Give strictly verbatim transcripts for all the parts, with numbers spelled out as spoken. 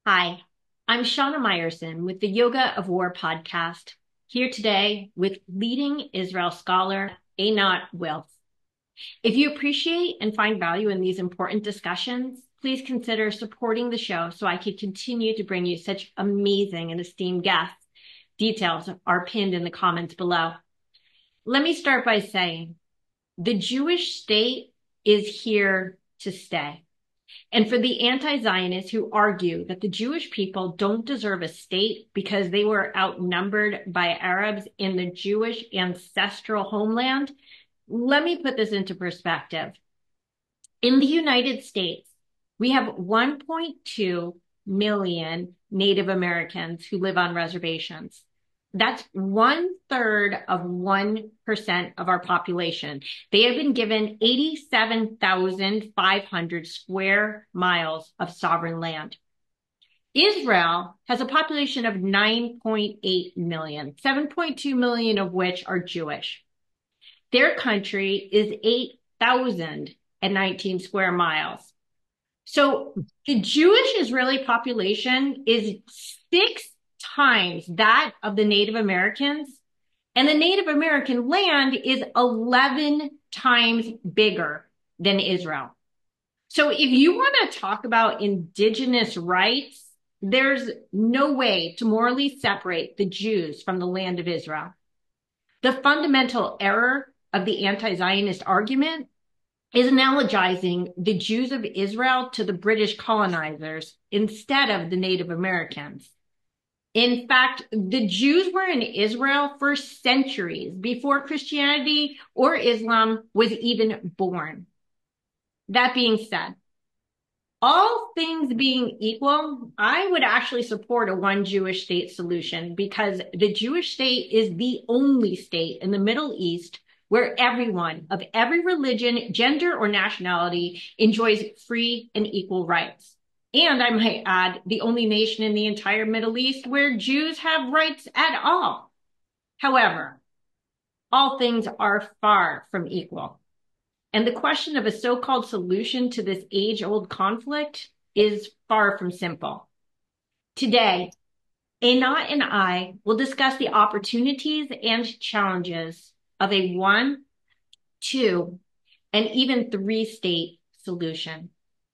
Hi, I'm Shauna Meyerson with the Yoga of War podcast, here today with leading Israel scholar Einat Wilf. If you appreciate and find value in these important discussions, please consider supporting the show so I can continue to bring you such amazing and esteemed guests. Details are pinned in the comments below. Let me start by saying the Jewish state is here to stay. And for the anti-Zionists who argue that the Jewish people don't deserve a state because they were outnumbered by Arabs in the Jewish ancestral homeland, let me put this into perspective. In the United States, we have one point two million Native Americans who live on reservations. That's one third of one percent of our population. They have been given eighty-seven thousand five hundred square miles of sovereign land. Israel has a population of nine point eight million, seven point two million of which are Jewish. Their country is eight thousand nineteen square miles. So the Jewish Israeli population is six times that of the Native Americans, and the Native American land is eleven times bigger than Israel. So if you want to talk about indigenous rights, there's no way to morally separate the Jews from the land of Israel. The fundamental error of the anti-Zionist argument is analogizing the Jews of Israel to the British colonizers instead of the Native Americans. In fact, the Jews were in Israel for centuries before Christianity or Islam was even born. That being said, all things being equal, I would actually support a one Jewish state solution because the Jewish state is the only state in the Middle East where everyone of every religion, gender, or nationality enjoys free and equal rights. And I might add, the only nation in the entire Middle East where Jews have rights at all. However, all things are far from equal. And the question of a so-called solution to this age-old conflict is far from simple. Today, Einat and I will discuss the opportunities and challenges of a one, two, and even three-state solution.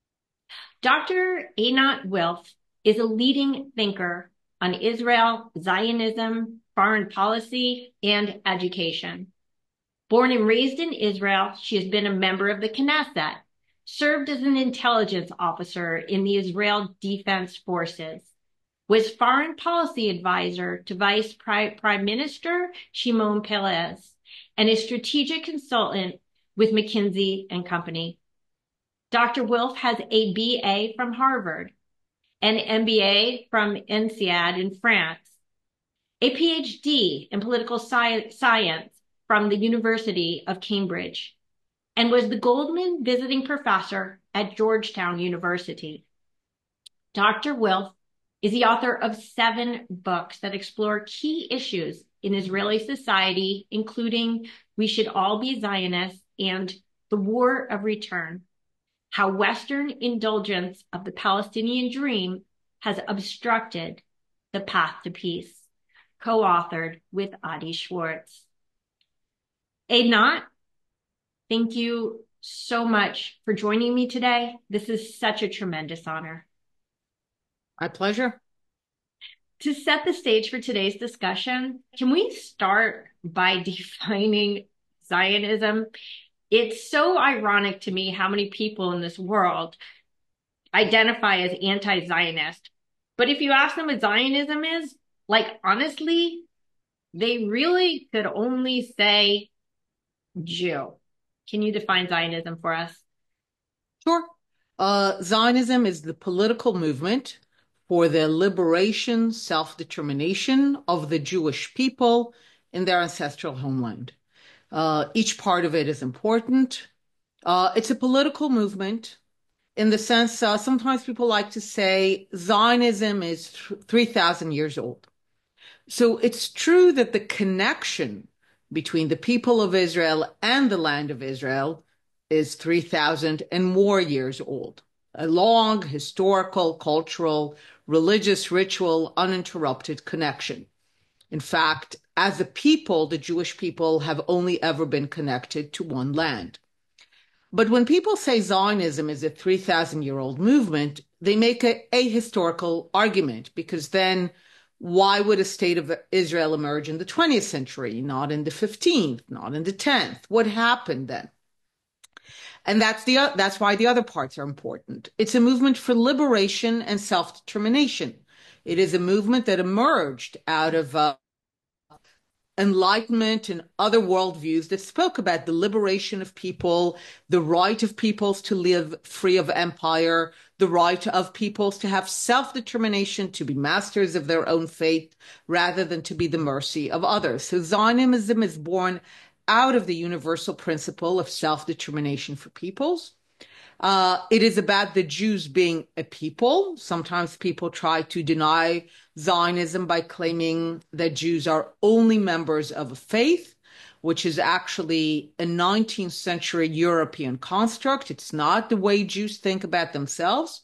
Doctor Einat Wilf is a leading thinker on Israel, Zionism, foreign policy, and education. Born and raised in Israel, she has been a member of the Knesset, served as an intelligence officer in the Israel Defense Forces, was foreign policy advisor to Vice Prime Minister Shimon Peres, and a strategic consultant with McKinsey and Company. Doctor Wilf has a B A from Harvard, an M B A from INSEAD in France, a P H D in political sci- science from the University of Cambridge, and was the Goldman Visiting Professor at Georgetown University. Doctor Wilf is the author of seven books that explore key issues in Israeli society, including We Should All Be Zionists and The War of Return, How Western Indulgence of the Palestinian Dream Has Obstructed the Path to Peace, co-authored with Adi Schwartz. Einat, thank you so much for joining me today. This is such a tremendous honor. My pleasure. To set the stage for today's discussion, can we start by defining Zionism? It's so ironic to me how many people in this world identify as anti-Zionist. But if you ask them what Zionism is, like, honestly, they really could only say Jew. Can you define Zionism for us? Sure. Uh, Zionism is the political movement for the liberation, self-determination of the Jewish people in their ancestral homeland. Uh, each part of it is important. Uh, it's a political movement in the sense, uh, sometimes people like to say Zionism is th- three thousand years old. So it's true that the connection between the people of Israel and the land of Israel is three thousand and more years old. A long historical, cultural, religious, ritual, uninterrupted connection. In fact, as a people, the Jewish people have only ever been connected to one land. But when people say Zionism is a three thousand year old movement, they make a ahistorical argument, because then why would a state of Israel emerge in the twentieth century, not in the fifteenth, not in the tenth? What happened then? And that's the that's why the other parts are important. It's a movement for liberation and self-determination. It is a movement that emerged out of uh, Enlightenment and other worldviews that spoke about the liberation of people, the right of peoples to live free of empire, the right of peoples to have self-determination, to be masters of their own fate, rather than to be the mercy of others. So Zionism is born out of the universal principle of self-determination for peoples. Uh, it is about the Jews being a people. Sometimes people try to deny Zionism by claiming that Jews are only members of a faith, which is actually a nineteenth century European construct. It's not the way Jews think about themselves.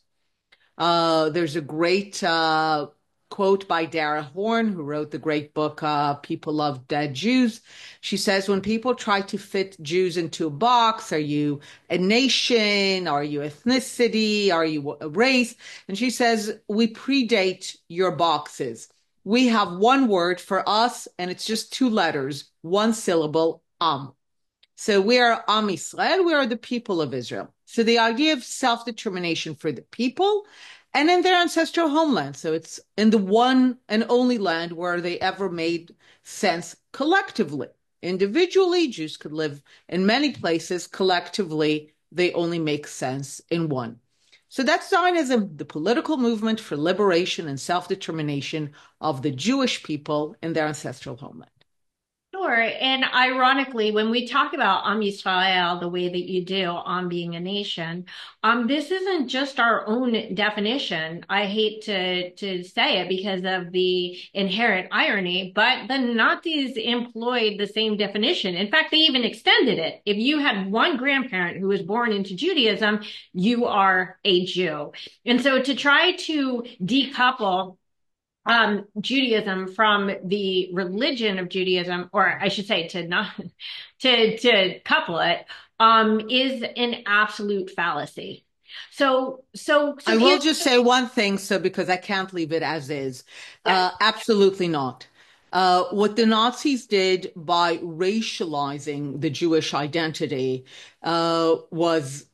Uh, there's a great uh, quote by Dara Horn, who wrote the great book, uh, People Love Dead Jews. She says, when people try to fit Jews into a box, are you a nation? Are you ethnicity? Are you a race? And she says, we predate your boxes. We have one word for us, and it's just two letters, one syllable, Am. So we are Am Yisrael, we are the people of Israel. So the idea of self-determination for the people and in their ancestral homeland. So it's in the one and only land where they ever made sense collectively. Individually, Jews could live in many places. Collectively, they only make sense in one. So that's Zionism, the political movement for liberation and self-determination of the Jewish people in their ancestral homeland. Sure. And ironically, when we talk about Am Yisrael the way that you do on being a nation, um, this isn't just our own definition. I hate to, to say it because of the inherent irony, but the Nazis employed the same definition. In fact, they even extended it. If you had one grandparent who was born into Judaism, you are a Jew. And so to try to decouple Um, Judaism from the religion of Judaism, or I should say to not, to, to couple it, um, is an absolute fallacy. So, so, so I will just say one thing, so because I can't leave it as is. Yeah. Uh, absolutely not. Uh, what the Nazis did by racializing the Jewish identity uh, was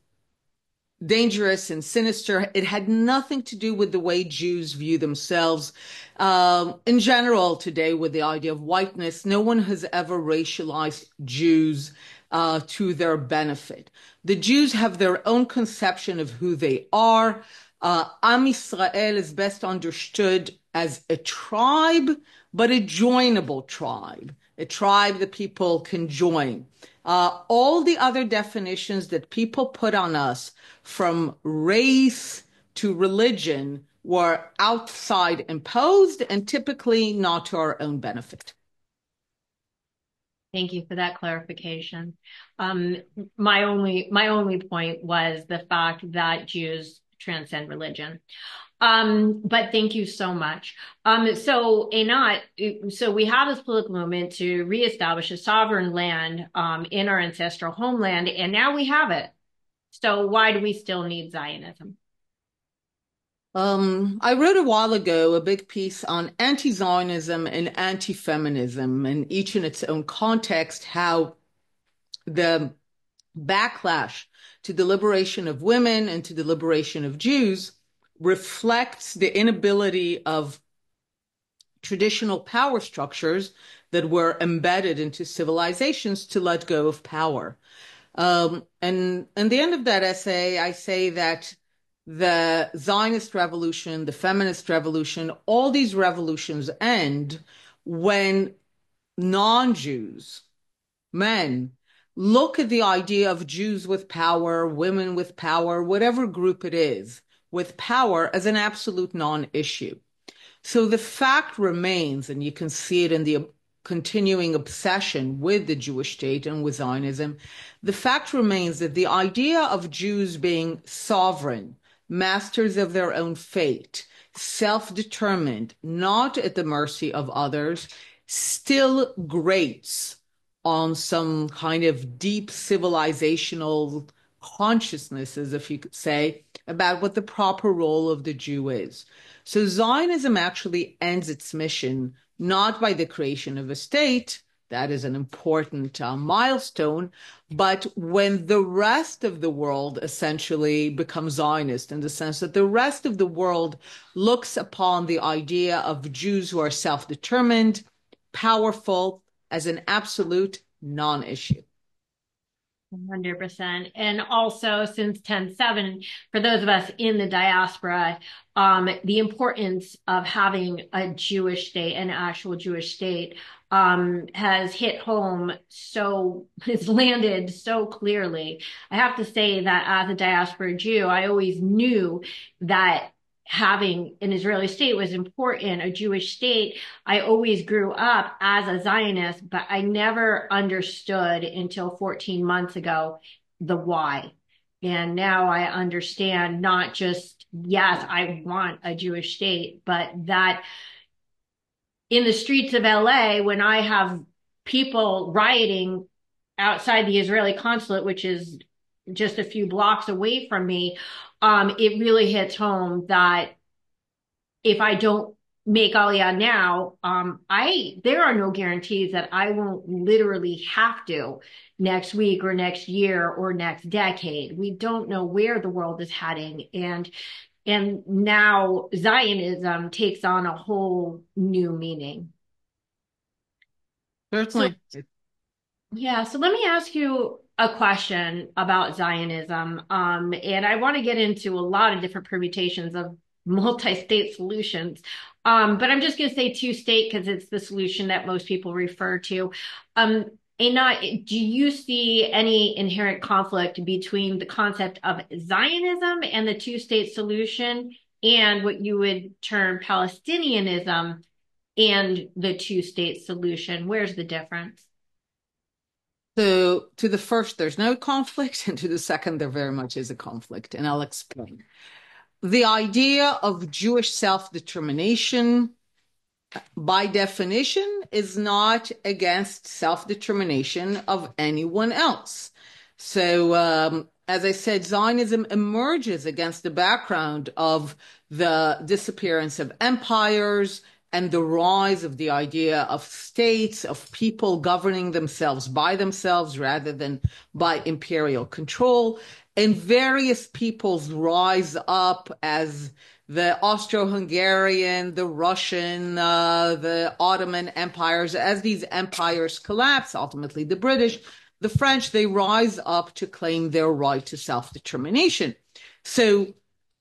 dangerous and sinister. It had nothing to do with the way Jews view themselves. Um, in general, today, with the idea of whiteness, no one has ever racialized Jews uh, to their benefit. The Jews have their own conception of who they are. Uh, Am Yisrael is best understood as a tribe, but a joinable tribe, a tribe that people can join. Uh, all the other definitions that people put on us, from race to religion, were outside imposed and typically not to our own benefit. Thank you for that clarification. Um, my only my only point was the fact that Jews transcend religion. Um, but thank you so much. Um, so Einat, so we have this political movement to reestablish a sovereign land um, in our ancestral homeland, and now we have it. So why do we still need Zionism? Um, I wrote a while ago a big piece on anti-Zionism and anti-feminism, and each in its own context, how the backlash to the liberation of women and to the liberation of Jews reflects the inability of traditional power structures that were embedded into civilizations to let go of power. Um, and in the end of that essay, I say that the Zionist revolution, the feminist revolution, all these revolutions end when non-Jews, men, look at the idea of Jews with power, women with power, whatever group it is, with power as an absolute non-issue. So the fact remains, and you can see it in the continuing obsession with the Jewish state and with Zionism, the fact remains that the idea of Jews being sovereign, masters of their own fate, self-determined, not at the mercy of others, still grates on some kind of deep civilizational consciousnesses, if you could say, about what the proper role of the Jew is. So Zionism actually ends its mission not by the creation of a state, that is an important uh, milestone, but when the rest of the world essentially becomes Zionist, in the sense that the rest of the world looks upon the idea of Jews who are self-determined, powerful, as an absolute non-issue. one hundred percent. And also, since ten seven, for those of us in the diaspora, um, the importance of having a Jewish state, an actual Jewish state, um, has hit home so, has landed so clearly. I have to say that as a diaspora Jew, I always knew that having an Israeli state was important, a Jewish state. I always grew up as a Zionist, but I never understood until fourteen months ago the why. And now I understand not just, yes, I want a Jewish state, but that in the streets of L A, when I have people rioting outside the Israeli consulate, which is just a few blocks away from me, um, it really hits home that if I don't make Aliyah now, um, I there are no guarantees that I won't literally have to next week or next year or next decade. We don't know where the world is heading, and and now Zionism takes on a whole new meaning. Certainly. So, yeah, so let me ask you a question about Zionism. Um, and I want to get into a lot of different permutations of multi-state solutions. Um, but I'm just going to say two-state because it's the solution that most people refer to. Um, Einat, do you see any inherent conflict between the concept of Zionism and the two-state solution and what you would term Palestinianism and the two-state solution? Where's the difference? So to the first, there's no conflict, and to the second, there very much is a conflict, and I'll explain. The idea of Jewish self-determination, by definition, is not against self-determination of anyone else. So, um, as I said, Zionism emerges against the background of the disappearance of empires and the rise of the idea of states, of people governing themselves by themselves rather than by imperial control. And various peoples rise up as the Austro-Hungarian, the Russian, uh, the Ottoman empires. As these empires collapse, ultimately the British, the French, they rise up to claim their right to self-determination. So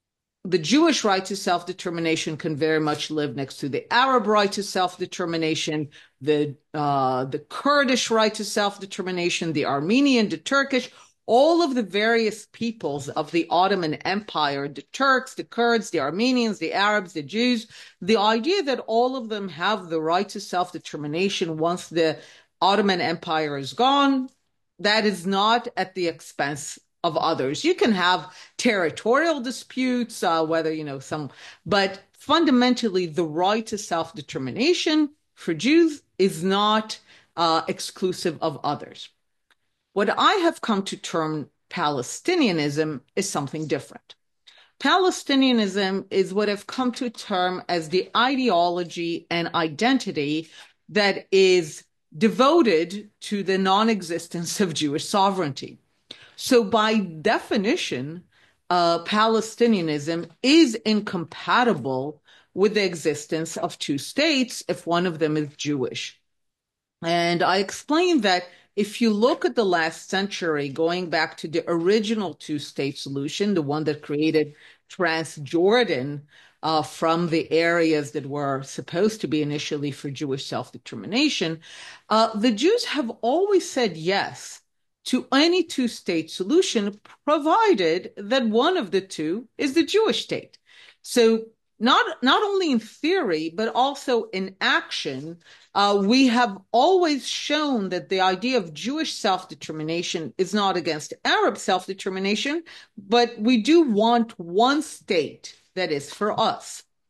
the Jewish right to self-determination can very much live next to the Arab right to self-determination, the uh, the Kurdish right to self-determination, the Armenian, the Turkish, all of the various peoples of the Ottoman Empire, the Turks, the Kurds, the Armenians, the Arabs, the Jews, the idea that all of them have the right to self-determination once the Ottoman Empire is gone, that is not at the expense of others. You can have territorial disputes, uh, whether, you know, some, but fundamentally the right to self-determination for Jews is not uh, exclusive of others. What I have come to term Palestinianism is something different. Palestinianism is what I've come to term as the ideology and identity that is devoted to the non-existence of Jewish sovereignty. So by definition, uh, Palestinianism is incompatible with the existence of two states if one of them is Jewish. And I explained that if you look at the last century, going back to the original two-state solution, the one that created Transjordan uh, from the areas that were supposed to be initially for Jewish self-determination, uh, the Jews have always said yes to any two-state solution, provided that one of the two is the Jewish state. So not, not only in theory, but also in action, uh, we have always shown that the idea of Jewish self-determination is not against Arab self-determination, but we do want one state that is for us.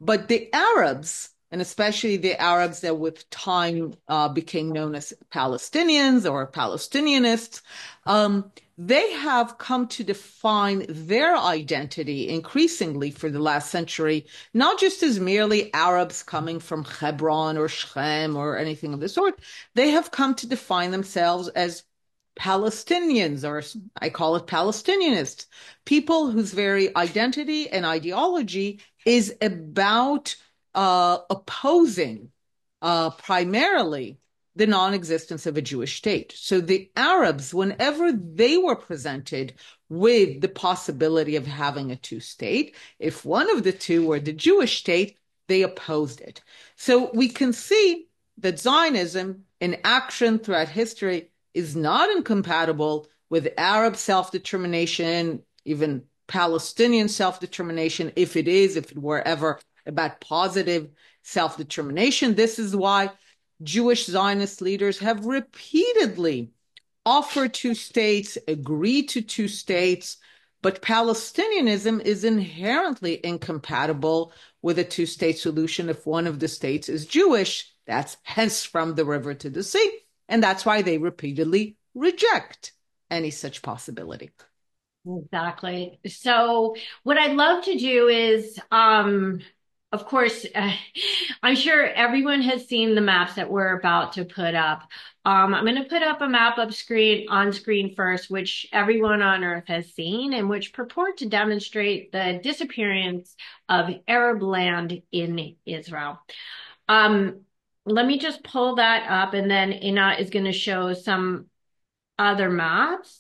But the Arabs, and especially the Arabs that with time uh, became known as Palestinians or Palestinianists, um, they have come to define their identity increasingly for the last century, not just as merely Arabs coming from Hebron or Shechem or anything of the sort. They have come to define themselves as Palestinians, or I call it Palestinianists, people whose very identity and ideology is about uh, opposing uh, primarily the non-existence of a Jewish state. So the Arabs, whenever they were presented with the possibility of having a two-state, if one of the two were the Jewish state, they opposed it. So we can see that Zionism in action throughout history is not incompatible with Arab self-determination, even Palestinian self-determination, if it is, if it were ever about positive self-determination. This is why Jewish Zionist leaders have repeatedly offered two states, agreed to two states, but Palestinianism is inherently incompatible with a two-state solution if one of the states is Jewish. That's hence from the river to the sea. And that's why they repeatedly reject any such possibility. Exactly. So what I'd love to do is, um, of course, uh, I'm sure everyone has seen the maps that we're about to put up. Um, I'm going to put up a map up screen on screen first, which everyone on Earth has seen, and which purport to demonstrate the disappearance of Arab land in Israel. Um, let me just pull that up, and then Ina is going to show some other maps.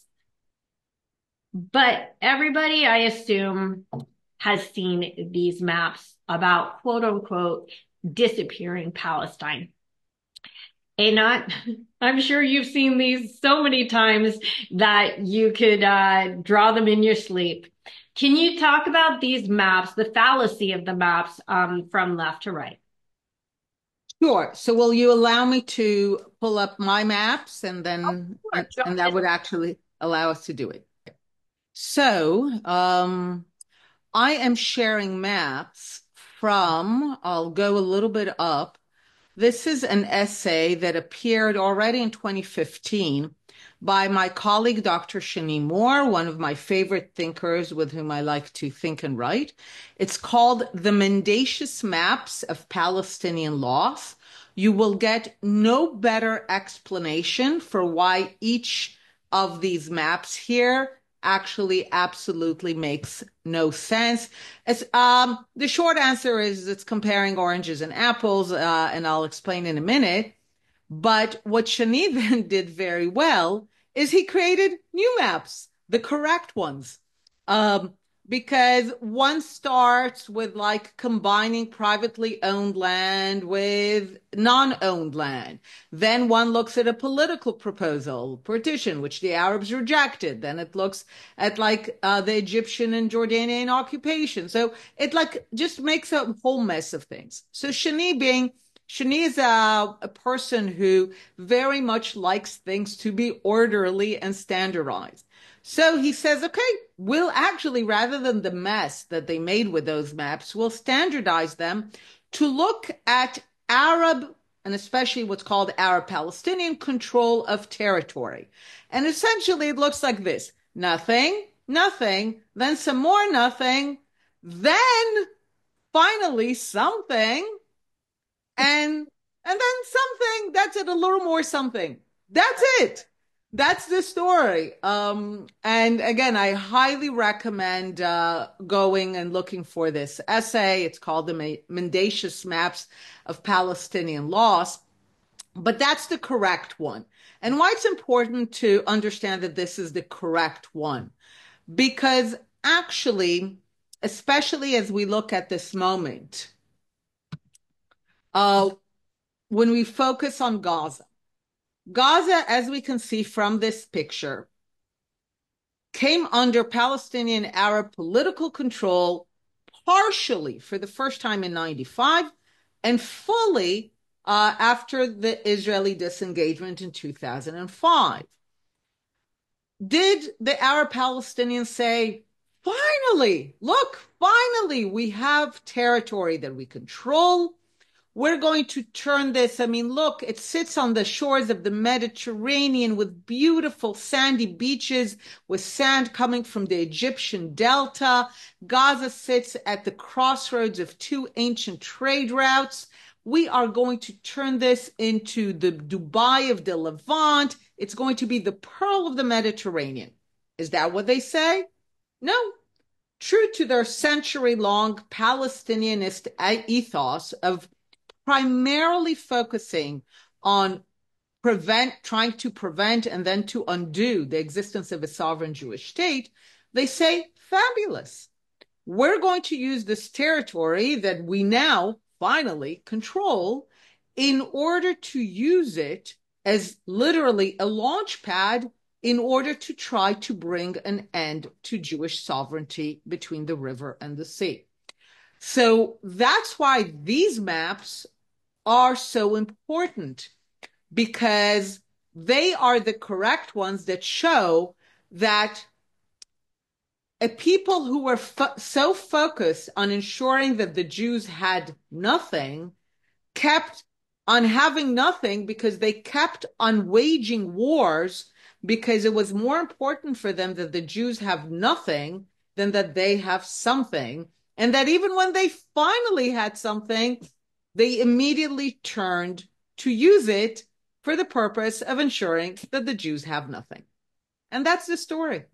But everybody, I assume, has seen these maps about quote unquote disappearing Palestine. Einat, I'm sure you've seen these so many times that you could uh, draw them in your sleep. Can you talk about these maps, the fallacy of the maps um, from left to right? Sure. So will you allow me to pull up my maps and then, Oh, and, sure. and that would actually allow us to do it. So um, I am sharing maps from, I'll go a little bit up. This is an essay that appeared already in twenty fifteen by my colleague, Doctor Shani Moore, one of my favorite thinkers with whom I like to think and write. It's called The Mendacious Maps of Palestinian Loss. You will get no better explanation for why each of these maps here actually absolutely makes no sense. It's, um, the short answer is it's comparing oranges and apples, uh, and I'll explain in a minute. But what Shani then did very well is he created new maps, the correct ones. Um, because one starts with like combining privately owned land with non-owned land. Then one looks at a political proposal, partition, which the Arabs rejected. Then it looks at like uh, the Egyptian and Jordanian occupation. So it like just makes a whole mess of things. So Shani being Shani is a, a person who very much likes things to be orderly and standardized. So he says, okay, we'll actually, rather than the mess that they made with those maps, we'll standardize them to look at Arab, and especially what's called Arab-Palestinian control of territory. And essentially it looks like this: nothing, nothing, then some more nothing, then finally something, and and then something that's it, a little more something. That's it. That's the story. Um, and again, I highly recommend uh, going and looking for this essay. It's called The Mendacious Maps of Palestinian Loss. But that's the correct one. And why it's important to understand that this is the correct one. Because actually, especially as we look at this moment, uh, when we focus on Gaza, Gaza, as we can see from this picture, came under Palestinian Arab political control partially for the first time in ninety-five and fully uh, after the Israeli disengagement in two thousand five. Did the Arab Palestinians say, finally, look, finally, we have territory that we control. We're going to turn this. I mean, look, it sits on the shores of the Mediterranean with beautiful sandy beaches, with sand coming from the Egyptian delta. Gaza sits at the crossroads of two ancient trade routes. We are going to turn this into the Dubai of the Levant. It's going to be the pearl of the Mediterranean. Is that what they say? No. True to their century-long Palestinianist ethos of primarily focusing on prevent, trying to prevent and then to undo the existence of a sovereign Jewish state, they say, fabulous. We're going to use this territory that we now finally control in order to use it as literally a launch pad in order to try to bring an end to Jewish sovereignty between the river and the sea. So that's why these maps are so important, because they are the correct ones that show that a people who were fo- so focused on ensuring that the Jews had nothing kept on having nothing because they kept on waging wars, because it was more important for them that the Jews have nothing than that they have something. And that even when they finally had something, they immediately turned to use it for the purpose of ensuring that the Jews have nothing. And that's the story.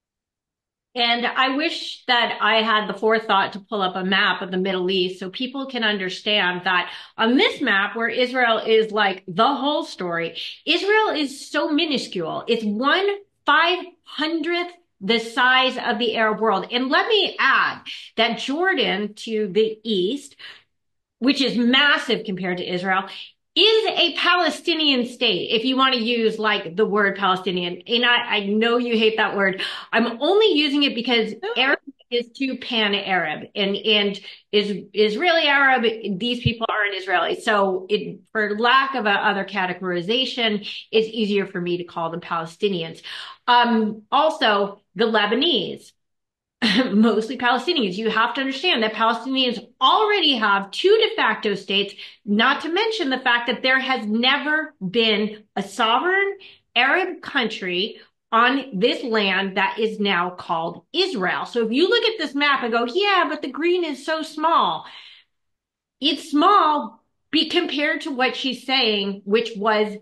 And I wish that I had the forethought to pull up a map of the Middle East so people can understand that on this map, where Israel is like the whole story, Israel is so minuscule. It's one five hundredth the size of the Arab world. And let me add that Jordan to the east, which is massive compared to Israel, is a Palestinian state, if you want to use like the word Palestinian. And I, I know you hate that word. I'm only using it because Arab is too pan-Arab, and, and is Israeli Arab, these people aren't Israeli. So it, for lack of a other categorization, it's easier for me to call them Palestinians. Um, also, the Lebanese, mostly Palestinians. You have to understand that Palestinians already have two de facto states, not to mention the fact that there has never been a sovereign Arab country on this land that is now called Israel. So if you look at this map and go, yeah, but the green is so small. It's small be compared to what she's saying, which was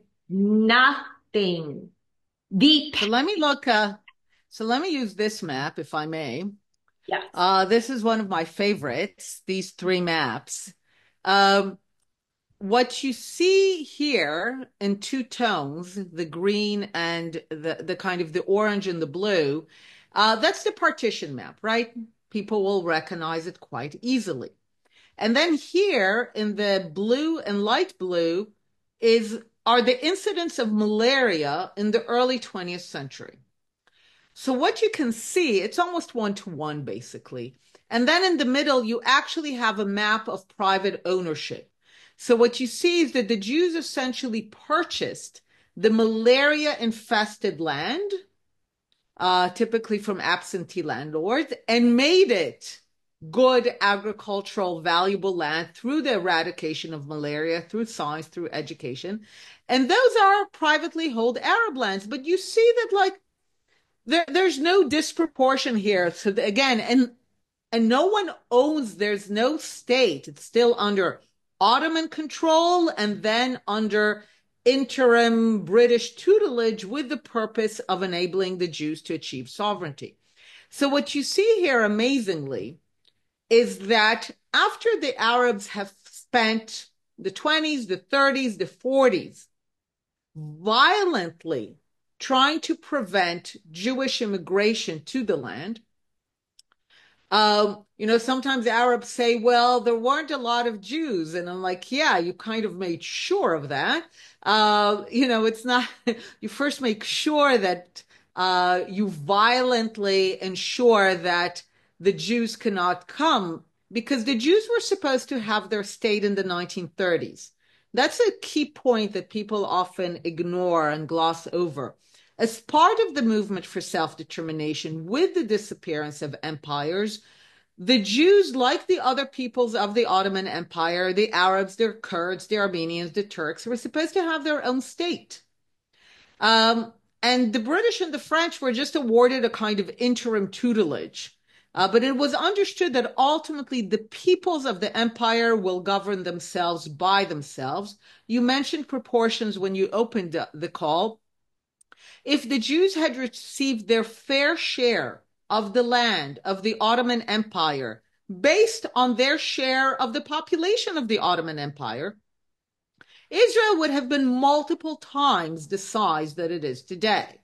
nothing. The So let me look, uh, so let me use this map, if I may. Yes. Uh, this is one of my favorites, these three maps. Um, what you see here in two tones, the green and the, the kind of the orange and the blue, uh, that's the partition map, right? People will recognize it quite easily. And then here in the blue and light blue is are the incidents of malaria in the early twentieth century. So what you can see, it's almost one to one basically. And then in the middle, you actually have a map of private ownership. So what you see is that the Jews essentially purchased the malaria-infested land, uh, typically from absentee landlords, and made it good agricultural, valuable land through the eradication of malaria, through science, through education. And those are privately held Arab lands. But you see that, like, there, there's no disproportion here. So the, again, and and no one owns, there's no state. It's still under Ottoman control and then under interim British tutelage with the purpose of enabling the Jews to achieve sovereignty. So what you see here, amazingly, is that after the Arabs have spent the twenties, the thirties, the forties violently trying to prevent Jewish immigration to the land, um, you know, sometimes Arabs say, well, there weren't a lot of Jews. And I'm like, yeah, you kind of made sure of that. Uh, you know, it's not, you first make sure that uh, you violently ensure that the Jews cannot come, because the Jews were supposed to have their state in the nineteen thirties. That's a key point that people often ignore and gloss over. As part of the movement for self-determination, with the disappearance of empires, the Jews, like the other peoples of the Ottoman Empire, the Arabs, the Kurds, the Armenians, the Turks, were supposed to have their own state. Um, and the British and the French were just awarded a kind of interim tutelage. Uh, but it was understood that ultimately the peoples of the empire will govern themselves by themselves. You mentioned proportions when you opened the call. If the Jews had received their fair share of the land of the Ottoman Empire based on their share of the population of the Ottoman Empire, Israel would have been multiple times the size that it is today.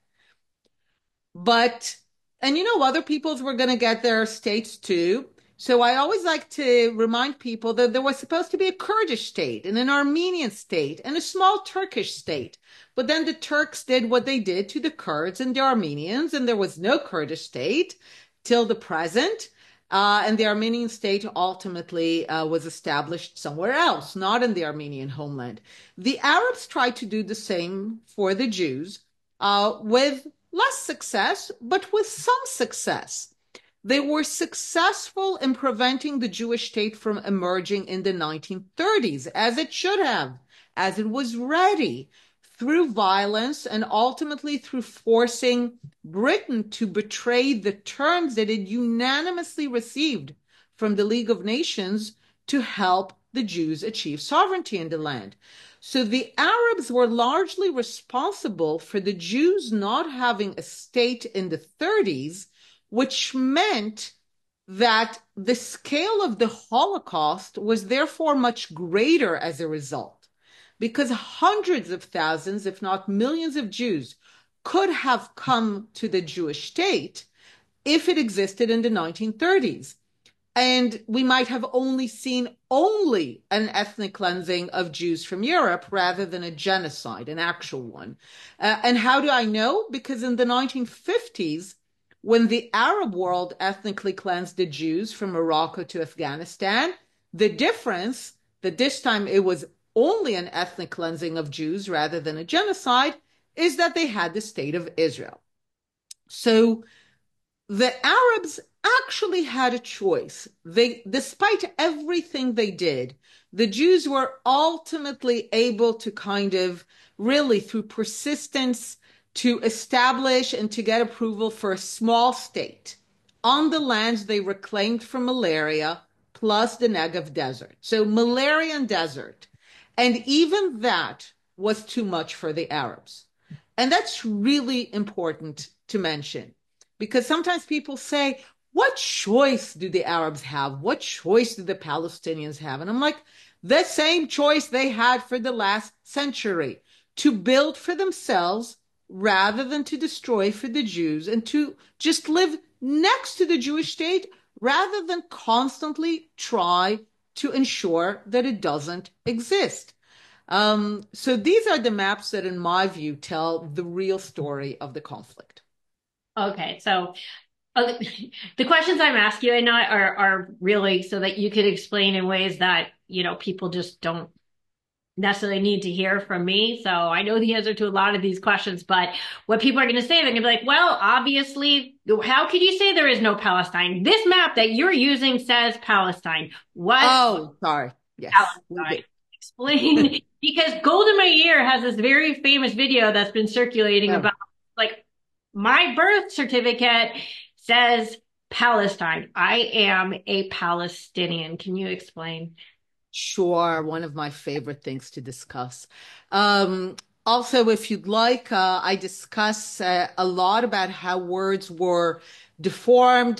But, and you know, other peoples were going to get their states too. So I always like to remind people that there was supposed to be a Kurdish state and an Armenian state and a small Turkish state. But then the Turks did what they did to the Kurds and the Armenians, and there was no Kurdish state till the present. Uh, and the Armenian state ultimately uh, was established somewhere else, not in the Armenian homeland. The Arabs tried to do the same for the Jews uh, with less success, but with some success. They were successful in preventing the Jewish state from emerging in the nineteen thirties, as it should have, as it was ready, through violence and ultimately through forcing Britain to betray the terms that it unanimously received from the League of Nations to help the Jews achieve sovereignty in the land. So the Arabs were largely responsible for the Jews not having a state in the thirties, which meant that the scale of the Holocaust was therefore much greater as a result, because hundreds of thousands, if not millions of Jews could have come to the Jewish state if it existed in the nineteen thirties. And we might have only seen only an ethnic cleansing of Jews from Europe rather than a genocide, an actual one. Uh, and how do I know? Because in the nineteen fifties, when the Arab world ethnically cleansed the Jews from Morocco to Afghanistan, the difference, that this time it was only an ethnic cleansing of Jews rather than a genocide, is that they had the state of Israel. So the Arabs actually had a choice. They, despite everything they did, the Jews were ultimately able to kind of really, through persistence, to establish and to get approval for a small state on the lands they reclaimed from malaria, plus the Negev desert. So malaria and desert. And even that was too much for the Arabs. And that's really important to mention, because sometimes people say, what choice do the Arabs have? What choice do the Palestinians have? And I'm like, the same choice they had for the last century, to build for themselves rather than to destroy for the Jews, and to just live next to the Jewish state rather than constantly try to ensure that it doesn't exist. Um, so these are the maps that, in my view, tell the real story of the conflict. Okay, so uh, the questions I'm asking you now are are really so that you could explain in ways that, you know, people just don't necessarily need to hear from me. So I know the answer to a lot of these questions, but what people are going to say, they're going to be like, well, obviously, how could you say there is no Palestine? This map that you're using says Palestine. What? Oh, sorry. Yes. Palestine. Explain. Because Golda Meir has this very famous video that's been circulating yeah. about, like, my birth certificate says Palestine. I am a Palestinian. Can you explain? Sure, one of my favorite things to discuss. Um, also, if you'd like, uh, I discuss uh, a lot about how words were deformed,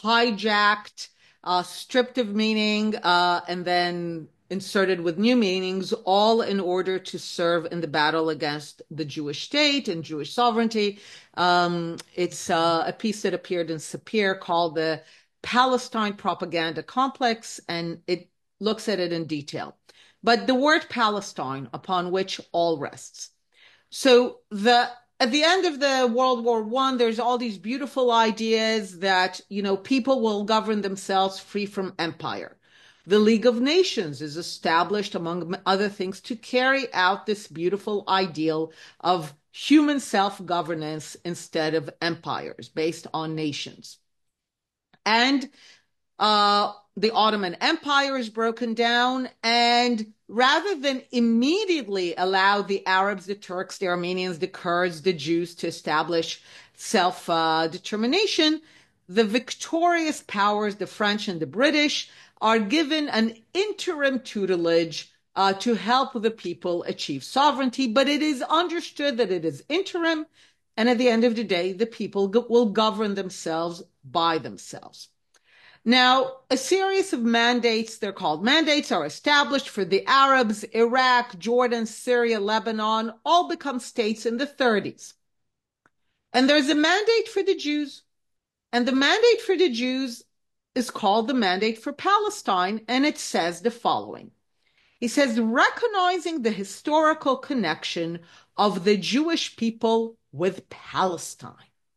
hijacked, uh, stripped of meaning, uh, and then inserted with new meanings, all in order to serve in the battle against the Jewish state and Jewish sovereignty. Um, it's uh, a piece that appeared in Sapir called the Palestine Propaganda Complex, and it looks at it in detail. But the word Palestine, upon which all rests. So the at the end of the World War One, there's all these beautiful ideas that, you know, people will govern themselves free from empire. The League of Nations is established, among other things, to carry out this beautiful ideal of human self-governance instead of empires based on nations. And uh, the Ottoman Empire is broken down, and rather than immediately allow the Arabs, the Turks, the Armenians, the Kurds, the Jews to establish self-determination, the victorious powers, the French and the British, are given an interim tutelage uh, to help the people achieve sovereignty. But it is understood that it is interim, and at the end of the day, the people go- will govern themselves by themselves. Now, a series of mandates, they're called mandates, are established for the Arabs. Iraq, Jordan, Syria, Lebanon, all become states in the thirties. And there's a mandate for the Jews. And the mandate for the Jews is called the Mandate for Palestine, and it says the following. He says, recognizing the historical connection of the Jewish people with Palestine.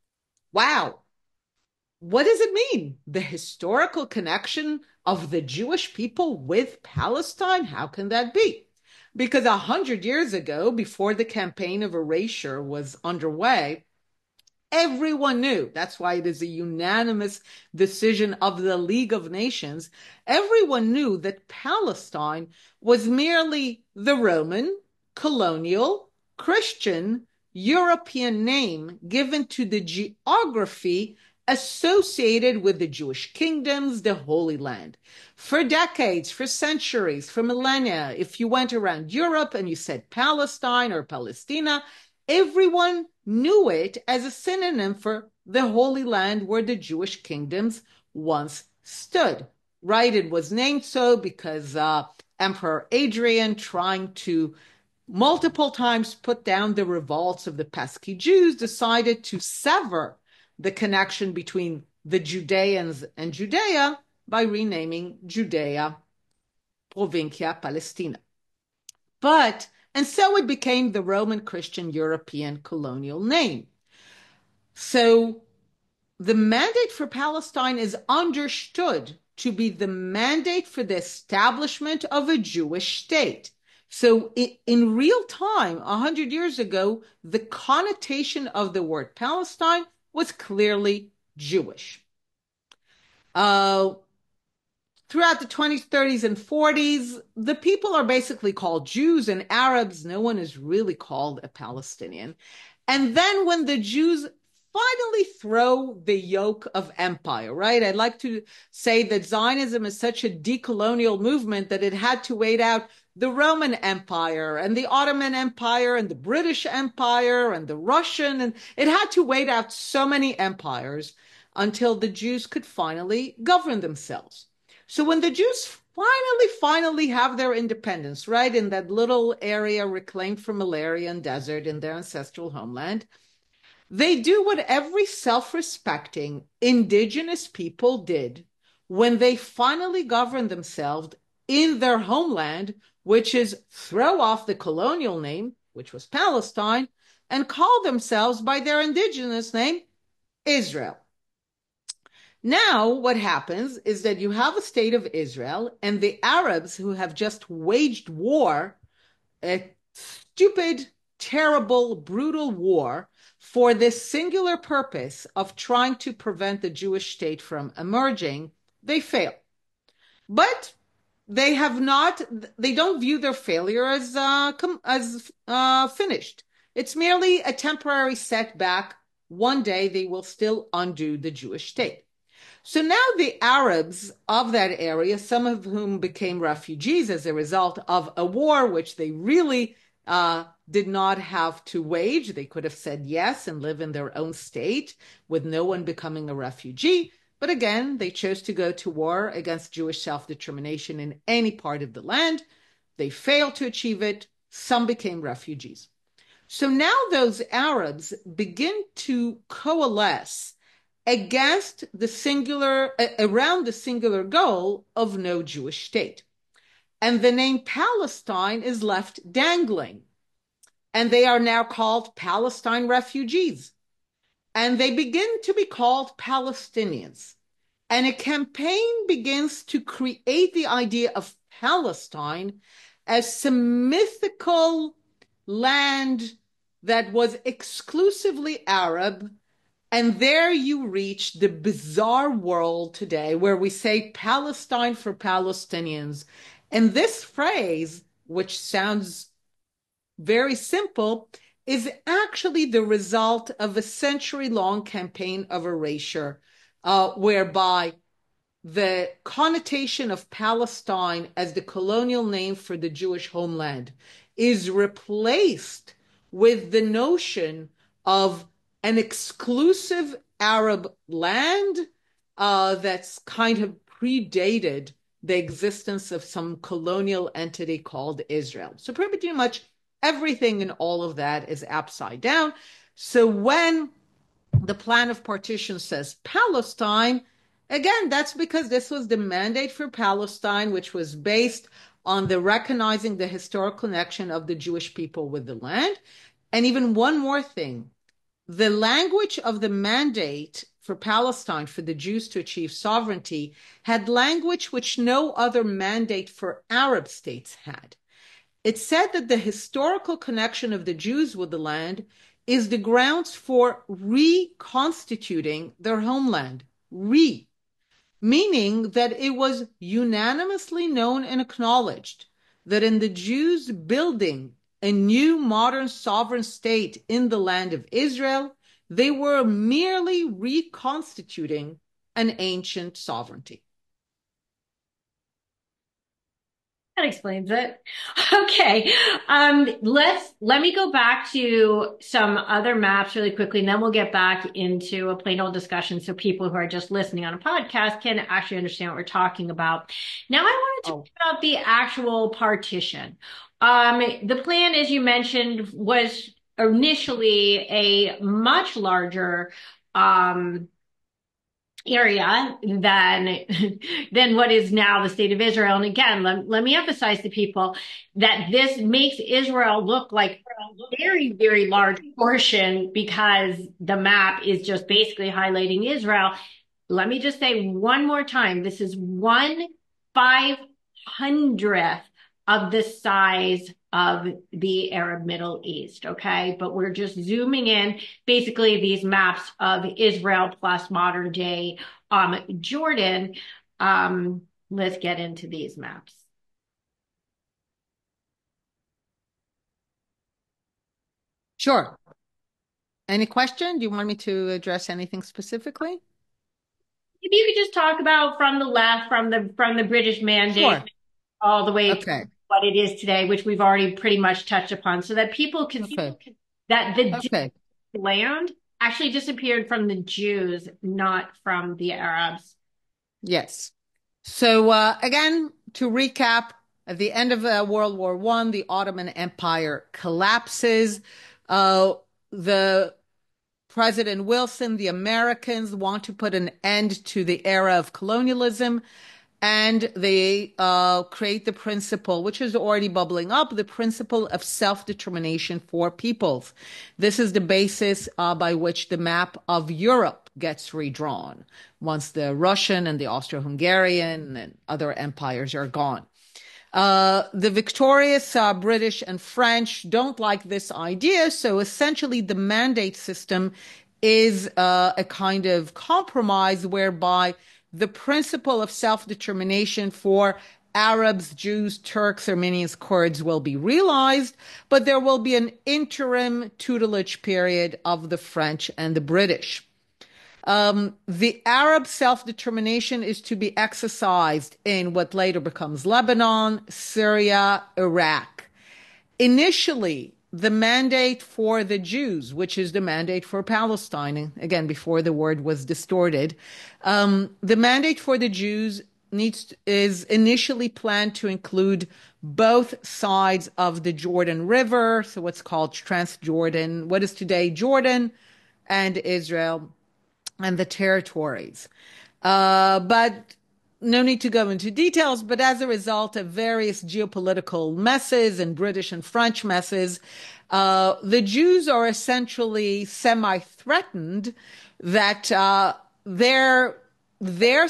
Wow. What does it mean? The historical connection of the Jewish people with Palestine? How can that be? Because a hundred years ago, before the campaign of erasure was underway, everyone knew, that's why it is a unanimous decision of the League of Nations, everyone knew that Palestine was merely the Roman, colonial, Christian, European name given to the geography associated with the Jewish kingdoms, the Holy Land. For decades, for centuries, for millennia, if you went around Europe and you said Palestine or Palestina, everyone knew it as a synonym for the Holy Land where the Jewish kingdoms once stood. Right? It was named so because uh, Emperor Adrian, trying to multiple times put down the revolts of the pesky Jews, decided to sever the connection between the Judeans and Judea by renaming Judea Provincia Palestina. But, and so it became the Roman Christian European colonial name. So the mandate for Palestine is understood to be the mandate for the establishment of a Jewish state. So in real time, a hundred years ago, the connotation of the word Palestine was clearly Jewish. Uh, throughout the twenties, thirties, and forties, the people are basically called Jews and Arabs. No one is really called a Palestinian. And then when the Jews finally throw the yoke of empire, right? I'd like to say that Zionism is such a decolonial movement that it had to wait out the Roman Empire and the Ottoman Empire and the British Empire and the Russian, and it had to wait out so many empires until the Jews could finally govern themselves. So when the Jews finally, finally have their independence, right, in that little area reclaimed from malaria and desert in their ancestral homeland, they do what every self-respecting indigenous people did when they finally governed themselves in their homeland, which is throw off the colonial name, which was Palestine, and call themselves by their indigenous name, Israel. Now, what happens is that you have a state of Israel, and the Arabs who have just waged war, a stupid, terrible, brutal war, for this singular purpose of trying to prevent the Jewish state from emerging, they fail. But they have not, they don't view their failure as, uh, as uh, finished. It's merely a temporary setback. One day they will still undo the Jewish state. So now the Arabs of that area, some of whom became refugees as a result of a war which they really uh, did not have to wage. They could have said yes and live in their own state with no one becoming a refugee. But again, they chose to go to war against Jewish self-determination in any part of the land. They failed to achieve it. Some became refugees. So now those Arabs begin to coalesce against the singular, around the singular goal of no Jewish state. And the name Palestine is left dangling. And they are now called Palestine refugees. And they begin to be called Palestinians. And a campaign begins to create the idea of Palestine as some mythical land that was exclusively Arab. And there you reach the bizarre world today where we say Palestine for Palestinians. And this phrase, which sounds very simple, is actually the result of a century-long campaign of erasure, uh, whereby the connotation of Palestine as the colonial name for the Jewish homeland is replaced with the notion of an exclusive Arab land uh, that's kind of predated the existence of some colonial entity called Israel. So pretty much everything in all of that is upside down. So when the plan of partition says Palestine, again, that's because this was the mandate for Palestine, which was based on the recognizing the historical connection of the Jewish people with the land. And even one more thing, the language of the mandate for Palestine, for the Jews to achieve sovereignty, had language which no other mandate for Arab states had. It said that the historical connection of the Jews with the land is the grounds for reconstituting their homeland. Re, meaning that it was unanimously known and acknowledged that in the Jews building a new modern sovereign state in the land of Israel, they were merely reconstituting an ancient sovereignty. That explains it. Okay. Um, let's, let me go back to some other maps really quickly, and then we'll get back into a plain old discussion so people who are just listening on a podcast can actually understand what we're talking about. Now, I want to talk oh. about the actual partition. Um, the plan, as you mentioned, was initially a much larger, um, area than than what is now the state of Israel. And again, let, let me emphasize to people that this makes Israel look like a very, very large portion because the map is just basically highlighting Israel. Let me just say one more time, this is one five hundredth of the size of the Arab Middle East, okay? But we're just zooming in basically these maps of Israel plus modern day um, Jordan. Um, let's get into these maps. Sure. Any question? Do you want me to address anything specifically? If you could just talk about from the left, from the from the British mandate, sure, all the way okay. to what it is today, which we've already pretty much touched upon, so that people can okay. see that the okay. land actually disappeared from the Jews, not from the Arabs. Yes. So uh, again, to recap, at the end of uh, World War One, the Ottoman Empire collapses. Uh, the President Wilson, the Americans want to put an end to the era of colonialism, and they uh, create the principle, which is already bubbling up, the principle of self-determination for peoples. This is the basis uh, by which the map of Europe gets redrawn once the Russian and the Austro-Hungarian and other empires are gone. Uh, the victorious uh, British and French don't like this idea, so essentially the mandate system is uh, a kind of compromise whereby the principle of self-determination for Arabs, Jews, Turks, Armenians, Kurds will be realized, but there will be an interim tutelage period of the French and the British. Um, the Arab self-determination is to be exercised in what later becomes Lebanon, Syria, Iraq. Initially, the mandate for the Jews, which is the mandate for Palestine, again, before the word was distorted, um, the mandate for the Jews needs to, is initially planned to include both sides of the Jordan River, so what's called Transjordan, what is today Jordan, and Israel, and the territories. Uh, but no need to go into details, but as a result of various geopolitical messes and British and French messes, uh, the Jews are essentially semi-threatened that uh, their, their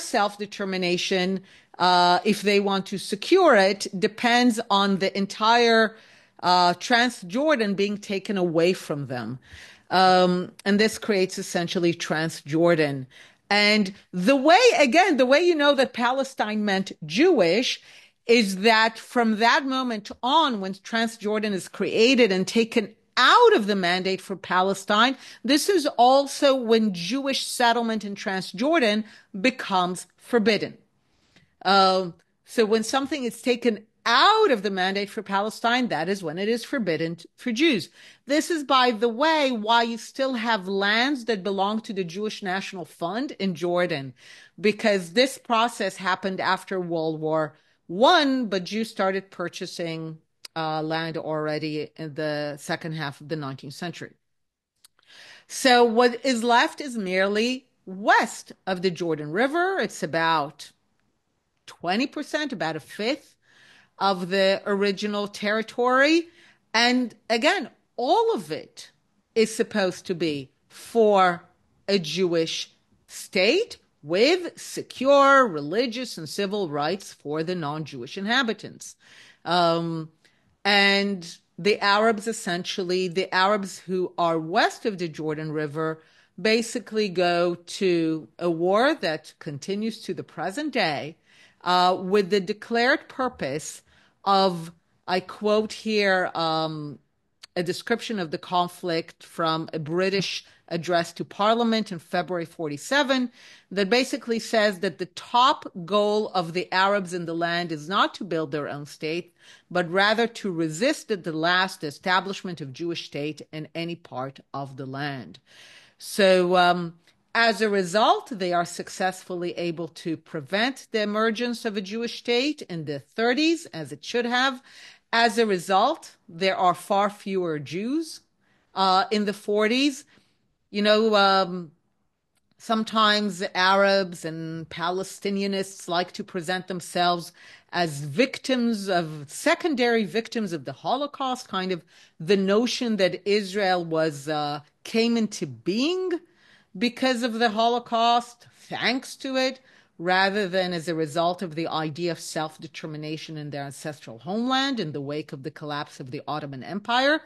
self-determination, uh, if they want to secure it, depends on the entire uh, Transjordan being taken away from them. Um, and this creates essentially Transjordan. And the way, again, the way you know that Palestine meant Jewish is that from that moment on, when Transjordan is created and taken out of the mandate for Palestine, this is also when Jewish settlement in Transjordan becomes forbidden. Um, so when something is taken out of the mandate for Palestine, that is when it is forbidden for Jews. This is, by the way, why you still have lands that belong to the Jewish National Fund in Jordan, because this process happened after World War One, but Jews started purchasing uh, land already in the second half of the nineteenth century. So what is left is merely west of the Jordan River. It's about twenty percent, about a fifth of the original territory. And again, all of it is supposed to be for a Jewish state with secure religious and civil rights for the non-Jewish inhabitants. Um, and the Arabs essentially, the Arabs who are west of the Jordan River basically go to a war that continues to the present day uh, with the declared purpose of, I quote here, um, a description of the conflict from a British address to Parliament in February forty-seven that basically says that the top goal of the Arabs in the land is not to build their own state, but rather to resist at the last the establishment of Jewish state in any part of the land. So um, as a result, they are successfully able to prevent the emergence of a Jewish state in the thirties, as it should have. As a result, there are far fewer Jews uh, in the forties. You know, um, sometimes Arabs and Palestinianists like to present themselves as victims of, secondary victims of the Holocaust, kind of the notion that Israel was, uh, came into being because of the Holocaust, thanks to it, rather than as a result of the idea of self-determination in their ancestral homeland in the wake of the collapse of the Ottoman Empire.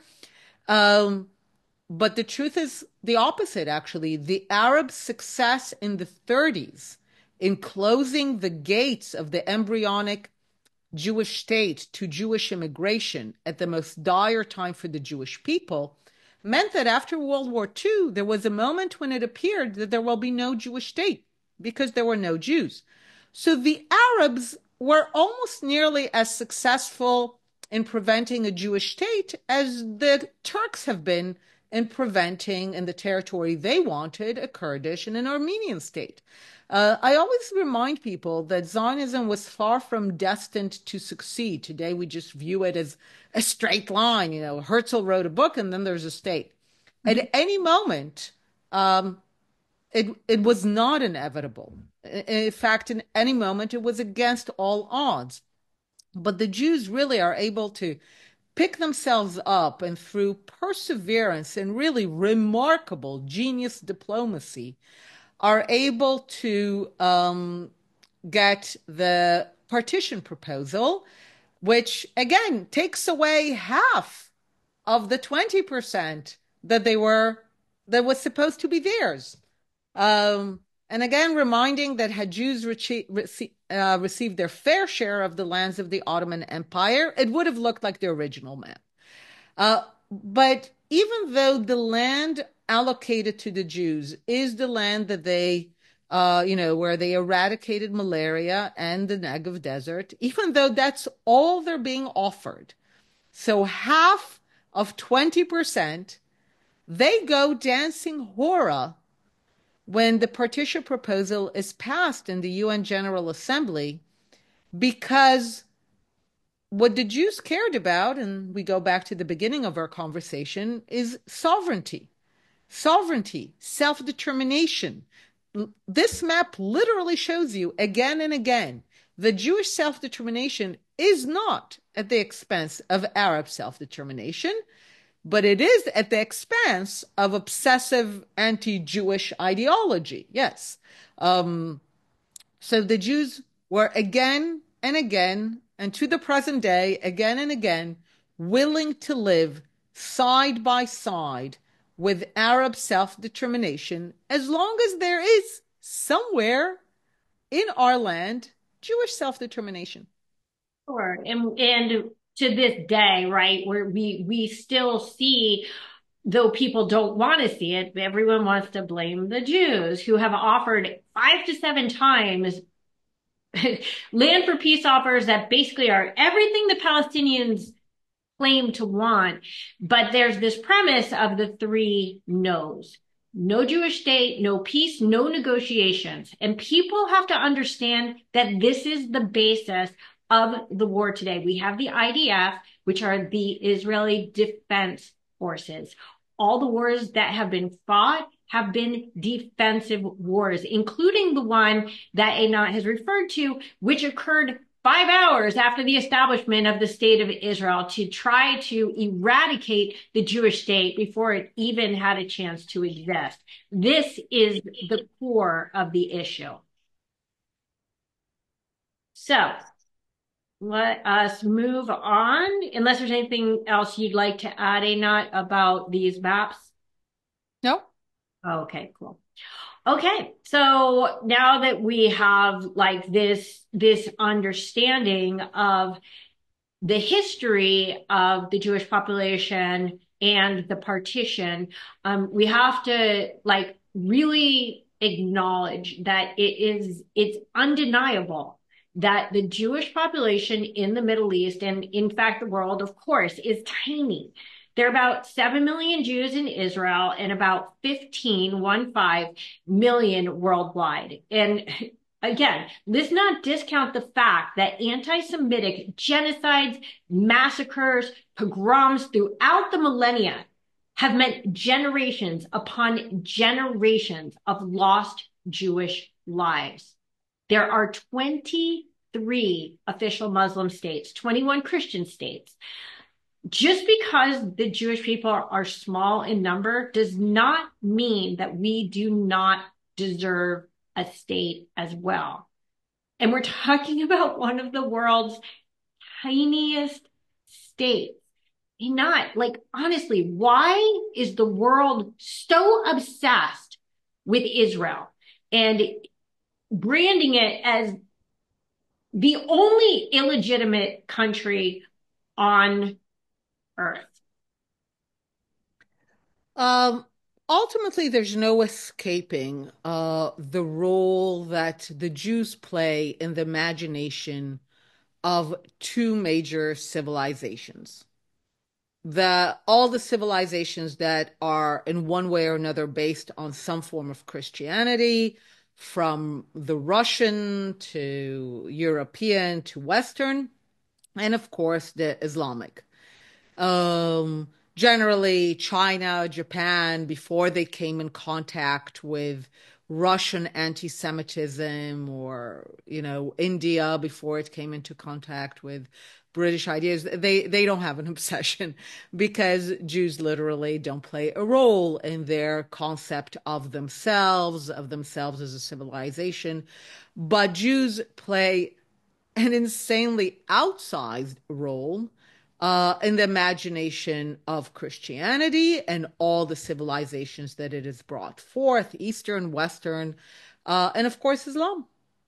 Um, but the truth is the opposite, actually. The Arabs' success in the thirties in closing the gates of the embryonic Jewish state to Jewish immigration at the most dire time for the Jewish people meant that after World War Two, there was a moment when it appeared that there will be no Jewish state because there were no Jews. So the Arabs were almost nearly as successful in preventing a Jewish state as the Turks have been in preventing, in the territory they wanted, a Kurdish and an Armenian state. Uh, I always remind people that Zionism was far from destined to succeed. Today, we just view it as a straight line. You know, Herzl wrote a book and then there's a state. Mm-hmm. At any moment, um, it, it was not inevitable. In fact, in any moment, it was against all odds. But the Jews really are able to pick themselves up and through perseverance and really remarkable genius diplomacy are able to um, get the partition proposal, which again takes away half of the twenty percent that they were that was supposed to be theirs. Um, and again, reminding that had Jews rece- rece- uh, received their fair share of the lands of the Ottoman Empire, it would have looked like the original map. Uh, but even though the land allocated to the Jews is the land that they, uh, you know, where they eradicated malaria and the Negev desert, even though that's all they're being offered, so half of twenty percent, they go dancing hora when the partition proposal is passed in the U N General Assembly, because what the Jews cared about, and we go back to the beginning of our conversation, is sovereignty. Sovereignty, self-determination. This map literally shows you again and again the Jewish self-determination is not at the expense of Arab self-determination, but it is at the expense of obsessive anti-Jewish ideology. Yes. Um, so the Jews were again and again, and to the present day, again and again, willing to live side by side with Arab self-determination as long as there is somewhere in our land Jewish self-determination. Sure. And and to this day, right, where we we still see, though people don't want to see it, everyone wants to blame the Jews who have offered five to seven times land for peace offers that basically are everything the Palestinians claim to want. But there's this premise of the three no's. No Jewish state, no peace, no negotiations. And people have to understand that this is the basis of the war today. We have the I D F, which are the Israeli Defense Forces. All the wars that have been fought have been defensive wars, including the one that Einat has referred to, which occurred five hours after the establishment of the state of Israel to try to eradicate the Jewish state before it even had a chance to exist. This is the core of the issue. So let us move on, unless there's anything else you'd like to add, Einat, about these maps. No? Okay, cool. Okay, so now that we have like this this understanding of the history of the Jewish population and the partition, um, we have to like really acknowledge that it is it's undeniable that the Jewish population in the Middle East and in fact the world, of course, is tiny. There are about seven million Jews in Israel and about fifteen, one five million worldwide. And again, let's not discount the fact that anti-Semitic genocides, massacres, pogroms throughout the millennia have meant generations upon generations of lost Jewish lives. There are twenty-three official Muslim states, twenty-one Christian states. Just because the Jewish people are small in number does not mean that we do not deserve a state as well. And we're talking about one of the world's tiniest states. Not like, honestly, why is the world so obsessed with Israel and branding it as the only illegitimate country on Earth? Um, ultimately, there's no escaping uh, the role that the Jews play in the imagination of two major civilizations. The all the civilizations that are in one way or another based on some form of Christianity, from the Russian to European to Western, and of course the Islamic. Um, generally, China, Japan, before they came in contact with Russian anti-Semitism, or, you know, India before it came into contact with British ideas, they, they don't have an obsession because Jews literally don't play a role in their concept of themselves, of themselves as a civilization. But Jews play an insanely outsized role uh, in the imagination of Christianity and all the civilizations that it has brought forth, Eastern, Western, uh, and of course, Islam.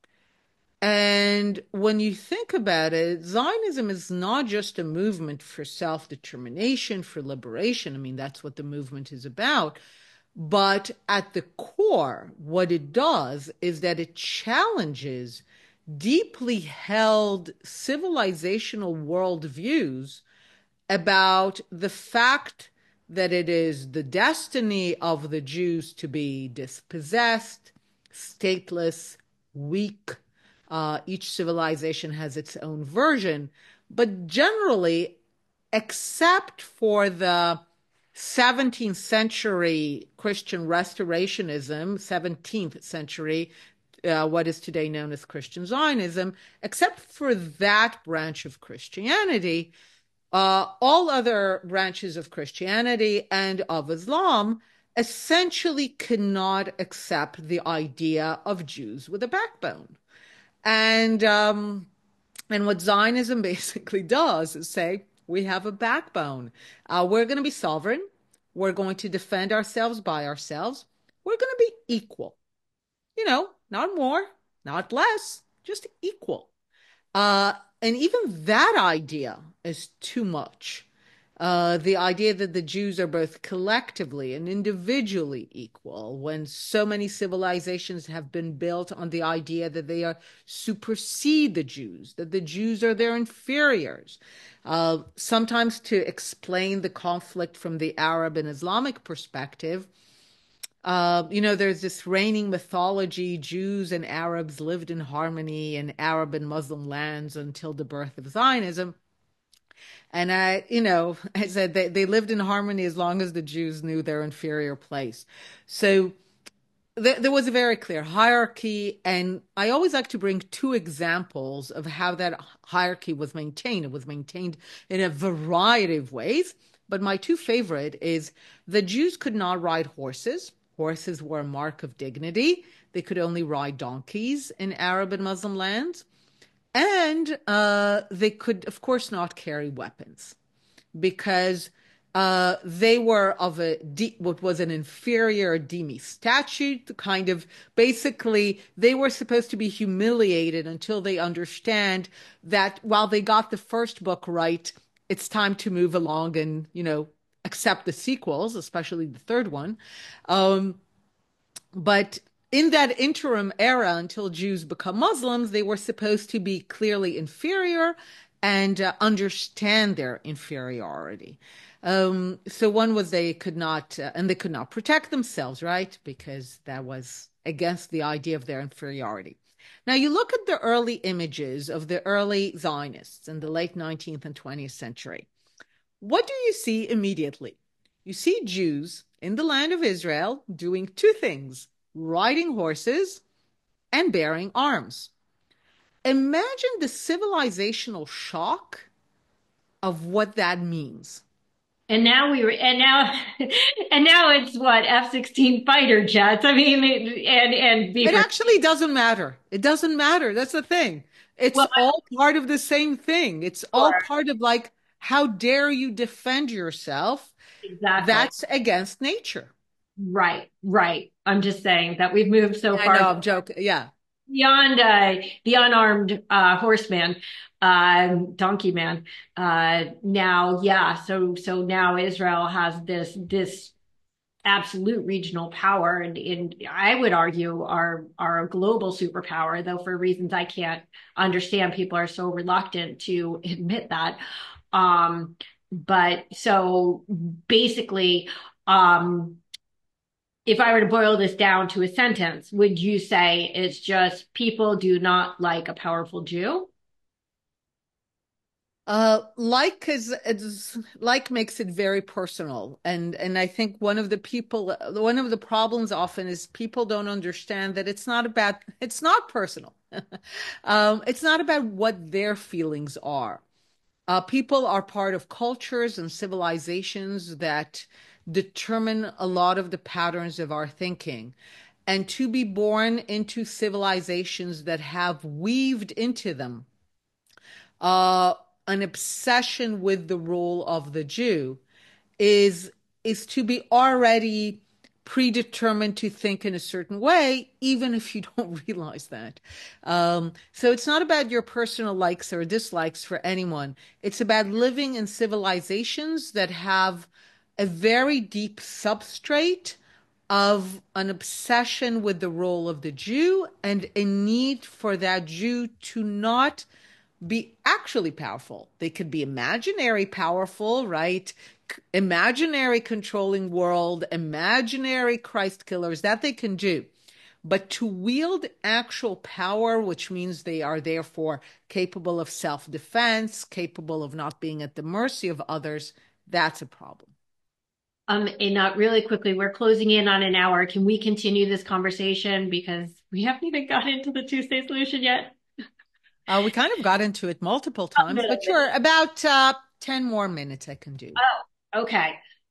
And when you think about it, Zionism is not just a movement for self-determination, for liberation. I mean, that's what the movement is about. But at the core, what it does is that it challenges deeply held civilizational worldviews about the fact that it is the destiny of the Jews to be dispossessed, stateless, weak. Uh, each civilization has its own version, but generally, except for the seventeenth century Christian restorationism, seventeenth century, uh, what is today known as Christian Zionism, except for that branch of Christianity, uh, all other branches of Christianity and of Islam essentially cannot accept the idea of Jews with a backbone. And um, and what Zionism basically does is say, We have a backbone. Uh, we're going to be sovereign. We're going to defend ourselves by ourselves. We're going to be equal. You know, not more, not less, just equal. Uh, and even that idea is too much. Uh, the idea that the Jews are both collectively and individually equal, when so many civilizations have been built on the idea that they are supersede the Jews, that the Jews are their inferiors. Uh, sometimes to explain the conflict from the Arab and Islamic perspective, uh, you know, there's this reigning mythology, Jews and Arabs lived in harmony in Arab and Muslim lands until the birth of Zionism. And I, you know, I said they, they lived in harmony as long as the Jews knew their inferior place. So there, there was a very clear hierarchy. And I always like to bring two examples of how that hierarchy was maintained. It was maintained in a variety of ways. But my two favorite is the Jews could not ride horses. Horses were a mark of dignity. They could only ride donkeys in Arab and Muslim lands. And uh, they could, of course, not carry weapons because uh, they were of a what was an inferior dhimmi statute, kind of basically they were supposed to be humiliated until they understand that while they got the first book right, it's time to move along and, you know, accept the sequels, especially the third one. Um, but in that interim era, until Jews become Muslims, they were supposed to be clearly inferior and uh, understand their inferiority. Um, so one was they could not, uh, and they could not protect themselves, right? Because that was against the idea of their inferiority. Now you look at the early images of the early Zionists in the late nineteenth and twentieth century. What do you see immediately? You see Jews in the land of Israel doing two things: riding horses and bearing arms. Imagine the civilizational shock of what that means. And now we were, and now, and now it's what, F sixteen fighter jets. I mean, and, and It beaver. actually doesn't matter. It doesn't matter. That's the thing. It's Well, all part of the same thing. It's all sure. part of like, how dare you defend yourself? Exactly. That's against nature. Right, right. I'm just saying that we've moved so I far know, I'm joking. Yeah. beyond uh, the unarmed uh, horseman, uh, donkey man. Uh, now, yeah. So, so now Israel has this this absolute regional power, and, and I would argue are are a global superpower. Though for reasons I can't understand, people are so reluctant to admit that. Um, but so basically, um, if I were to boil this down to a sentence, would you say it's just people do not like a powerful Jew? Uh, like is it's like makes it very personal, and and I think one of the people, one of the problems often is people don't understand that it's not about it's not personal. Um, it's not about what their feelings are. Uh, people are part of cultures and civilizations that determine a lot of the patterns of our thinking. And to be born into civilizations that have weaved into them uh, an obsession with the role of the Jew is is to be already predetermined to think in a certain way, even if you don't realize that. Um, so it's not about your personal likes or dislikes for anyone. It's about living in civilizations that have a very deep substrate of an obsession with the role of the Jew and a need for that Jew to not be actually powerful. They could be imaginary powerful, right? C- Imaginary controlling world, imaginary Christ killers, that they can do. But to wield actual power, which means they are therefore capable of self-defense, capable of not being at the mercy of others, that's a problem. Um, and not really quickly, we're closing in on an hour. Can we continue this conversation because we haven't even got into the two-state solution yet? Uh, we kind of got into it multiple times, but sure, about uh, ten more minutes I can do. Oh, okay.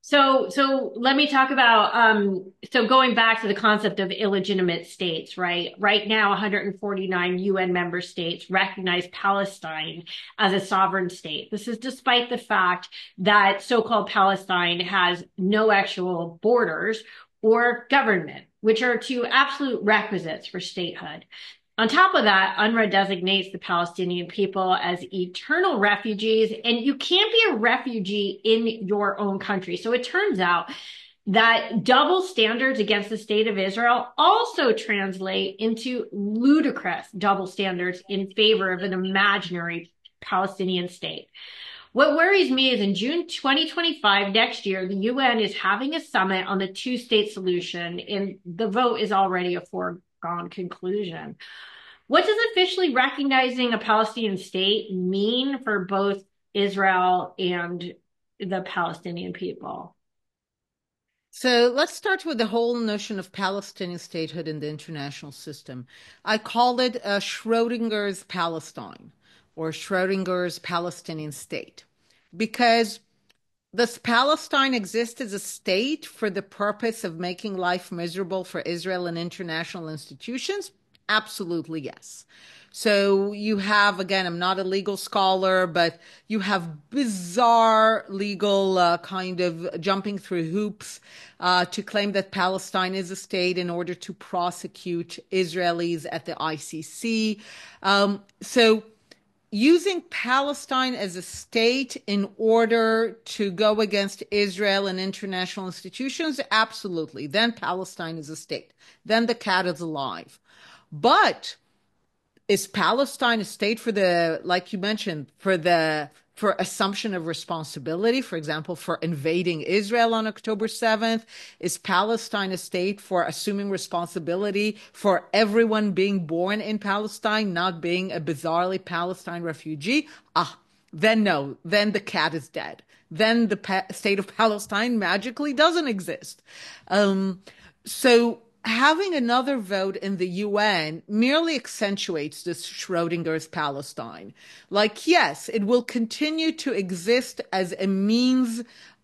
So, so let me talk about, um, so going back to the concept of illegitimate states, right? Right now, one hundred forty-nine U N member states recognize Palestine as a sovereign state. This is despite the fact that so-called Palestine has no actual borders or government, which are two absolute requisites for statehood. On top of that, UNRWA designates the Palestinian people as eternal refugees, and you can't be a refugee in your own country. So it turns out that double standards against the state of Israel also translate into ludicrous double standards in favor of an imaginary Palestinian state. What worries me is in June twenty twenty-five, next year, the U N is having a summit on the two state solution, and the vote is already a foregone conclusion. What does officially recognizing a Palestinian state mean for both Israel and the Palestinian people? So let's start with the whole notion of Palestinian statehood in the international system. I call it uh, Schrodinger's Palestine or Schrodinger's Palestinian state because does Palestine exist as a state for the purpose of making life miserable for Israel and international institutions? Absolutely, yes. So you have, again, I'm not a legal scholar, but you have bizarre legal uh, kind of jumping through hoops uh, to claim that Palestine is a state in order to prosecute Israelis at the I C C. Um, so using Palestine as a state in order to go against Israel and international institutions, absolutely. Then Palestine is a state. Then the cat is alive. But is Palestine a state for the, like you mentioned, for the for assumption of responsibility, for example, for invading Israel on October seventh? Is Palestine a state for assuming responsibility for everyone being born in Palestine, not being a bizarrely Palestine refugee? Ah, then no, then the cat is dead. Then the pa- state of Palestine magically doesn't exist. Um, so having another vote in the U N merely accentuates this Schrodinger's Palestine. Like, yes, it will continue to exist as a means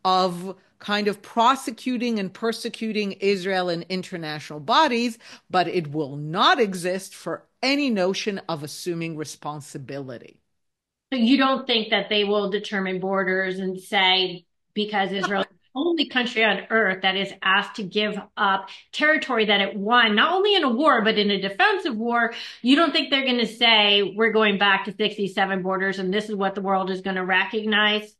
of kind of prosecuting and persecuting Israel in international bodies, but it will not exist for any notion of assuming responsibility. So you don't think that they will determine borders and say, because Israel is the only country on earth that is asked to give up territory that it won, not only in a war, but in a defensive war, you don't think they're going to say, we're going back to sixty-seven borders and this is what the world is going to recognize?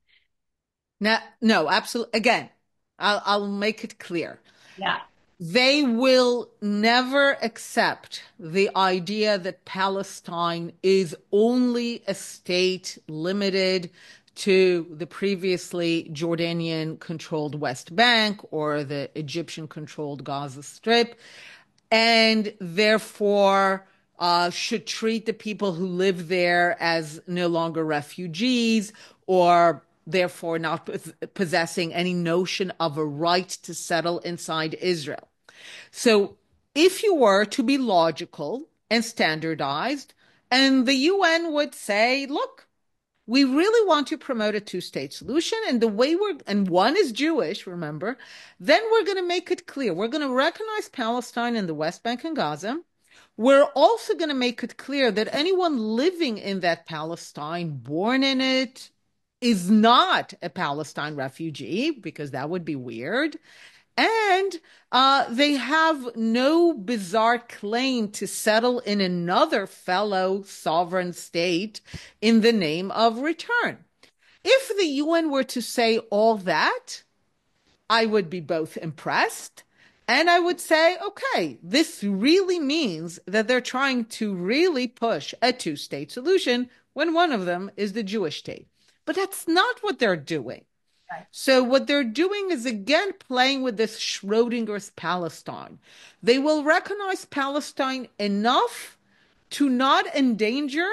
No, no, absolutely. Again, I'll, I'll make it clear. Yeah. They will never accept the idea that Palestine is only a state limited to the previously Jordanian controlled West Bank or the Egyptian controlled Gaza Strip, and therefore uh, should treat the people who live there as no longer refugees or therefore not possessing any notion of a right to settle inside Israel. So if you were to be logical and standardized, and the U N would say, look, we really want to promote a two-state solution, and the way we're, and one is Jewish, remember, then we're going to make it clear. We're going to recognize Palestine and the West Bank and Gaza. We're also going to make it clear that anyone living in that Palestine, born in it, is not a Palestine refugee, because that would be weird. And uh, they have no bizarre claim to settle in another fellow sovereign state in the name of return. If the U N were to say all that, I would be both impressed and I would say, okay, this really means that they're trying to really push a two-state solution when one of them is the Jewish state. But that's not what they're doing. So what they're doing is again playing with this Schrodinger's Palestine. They will recognize Palestine enough to not endanger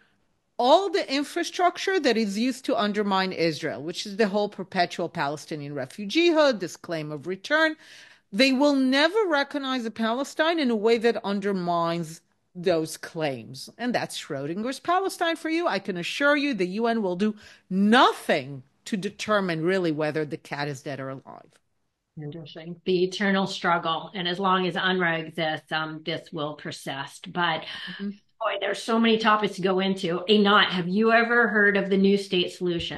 all the infrastructure that is used to undermine Israel, which is the whole perpetual Palestinian refugeehood, this claim of return. They will never recognize a Palestine in a way that undermines those claims. And that's Schrodinger's Palestine for you. I can assure you the U N will do nothing to determine really whether the cat is dead or alive. Interesting. The eternal struggle. And as long as UNRWA exists, um, this will persist. But Mhm. boy, there's so many topics to go into. Anat, have you ever heard of the new state solution?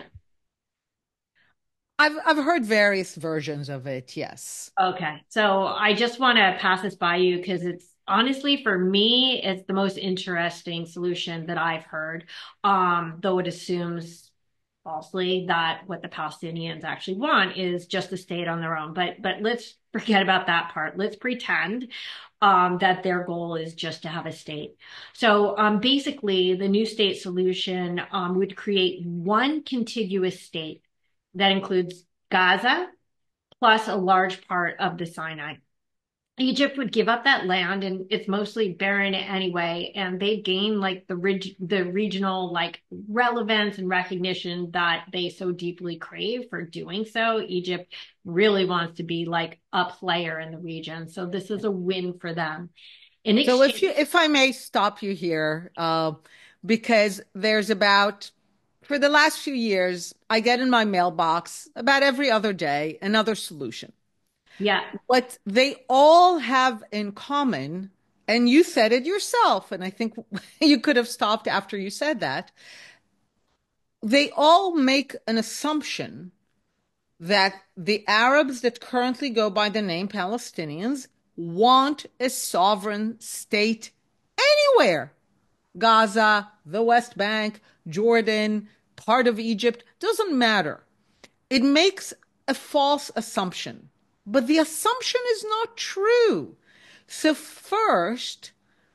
I've I've heard various versions of it, yes. Okay. So I just want to pass this by you because it's honestly for me, it's the most interesting solution that I've heard. Um, though it assumes falsely that what the Palestinians actually want is just a state on their own. But but let's forget about that part. Let's pretend um, that their goal is just to have a state. So um, basically, the new state solution um, would create one contiguous state that includes Gaza plus a large part of the Sinai. Egypt would give up that land and it's mostly barren anyway, and they gain like the rig- the regional like relevance and recognition that they so deeply crave for doing so. Egypt really wants to be like a player in the region. So this is a win for them. In So if you exchange, if I may stop you here, uh, because there's about for the last few years, I get in my mailbox about every other day another solution. yeah, What they all have in common, and you said it yourself, and I think you could have stopped after you said that, they all make an assumption that the Arabs that currently go by the name Palestinians want a sovereign state anywhere. Gaza, the West Bank, Jordan, part of Egypt, doesn't matter. It makes a false assumption, but the assumption is not true. So, first,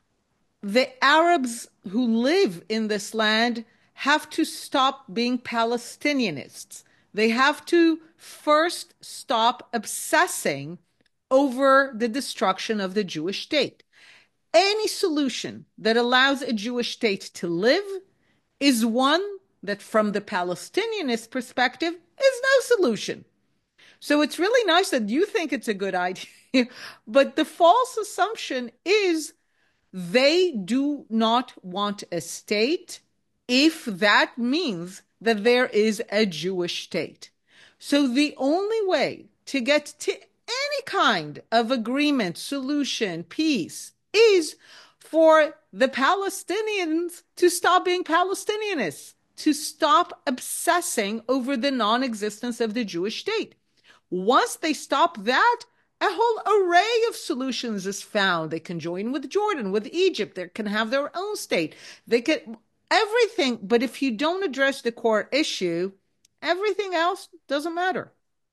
the Arabs who live in this land have to stop being Palestinianists. They have to first stop obsessing over the destruction of the Jewish state. Any solution that allows a Jewish state to live is one that, from the Palestinianist perspective, is no solution. So it's really nice that you think it's a good idea, but the false assumption is they do not want a state if that means that there is a Jewish state. So the only way to get to any kind of agreement, solution, peace is for the Palestinians to stop being Palestinianists, to stop obsessing over the non existence of the Jewish state. Once they stop that, a whole array of solutions is found. They can join with Jordan, with Egypt. They can have their own state. They can everything. But if you don't address the core issue, everything else doesn't matter.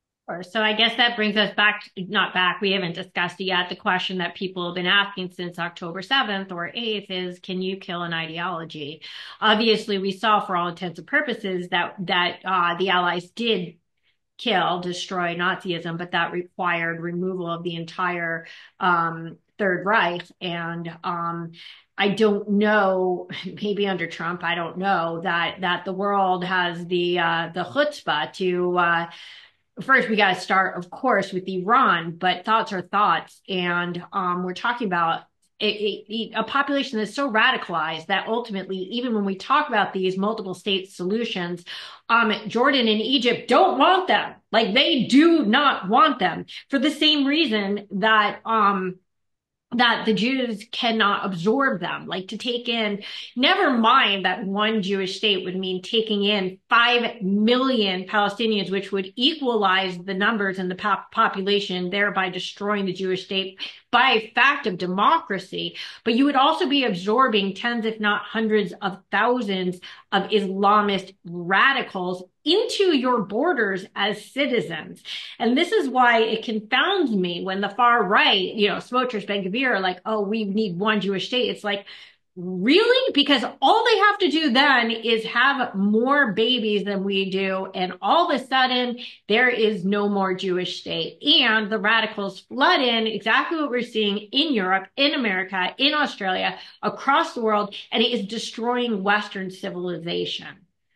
so I guess that brings us back, not back, we haven't discussed it yet. The question that people have been asking since October seventh or eighth is, can you kill an ideology? Obviously, we saw for all intents and purposes that, that uh, the Allies did kill, destroy Nazism, but that required removal of the entire um, Third Reich. And um, I don't know, maybe under Trump, I don't know that that the world has the uh, the chutzpah to. Uh, First, we got to start, of course, with Iran, but thoughts are thoughts. And um, we're talking about a, a, a population that's so radicalized that ultimately, even when we talk about these multiple state solutions, um, Jordan and Egypt don't want them. Like they do not want them for the same reason that um, that the Jews cannot absorb them, like to take in, never mind that one Jewish state would mean taking in five million Palestinians, which would equalize the numbers in the pop- population, thereby destroying the Jewish state by fact of democracy. But you would also be absorbing tens, if not hundreds of thousands of Islamist radicals into your borders as citizens. And this is why it confounds me when the far right, you know, Smotrich, Ben Gvir are like, oh, we need one Jewish state. It's like, really? Because all they have to do then is have more babies than we do. And all of a sudden, there is no more Jewish state. And the radicals flood in exactly what we're seeing in Europe, in America, in Australia, across the world, and it is destroying Western civilization.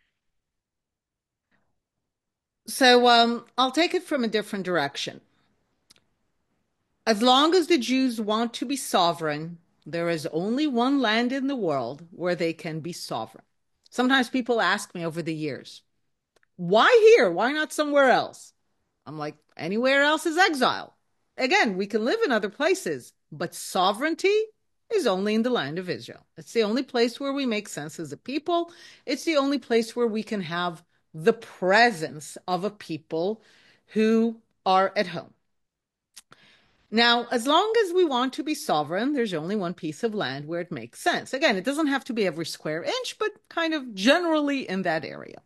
So um, I'll take it from a different direction. As long as the Jews want to be sovereign, there is only one land in the world where they can be sovereign. Sometimes people ask me over the years, Why here? Why not somewhere else? I'm like, anywhere else is exile. Again, we can live in other places, but sovereignty is only in the land of Israel. It's the only place where we make sense as a people. It's the only place where we can have the presence of a people who are at home. Now, as long as we want to be sovereign, there's only one piece of land where it makes sense. Again, it doesn't have to be every square inch, but kind of generally in that area.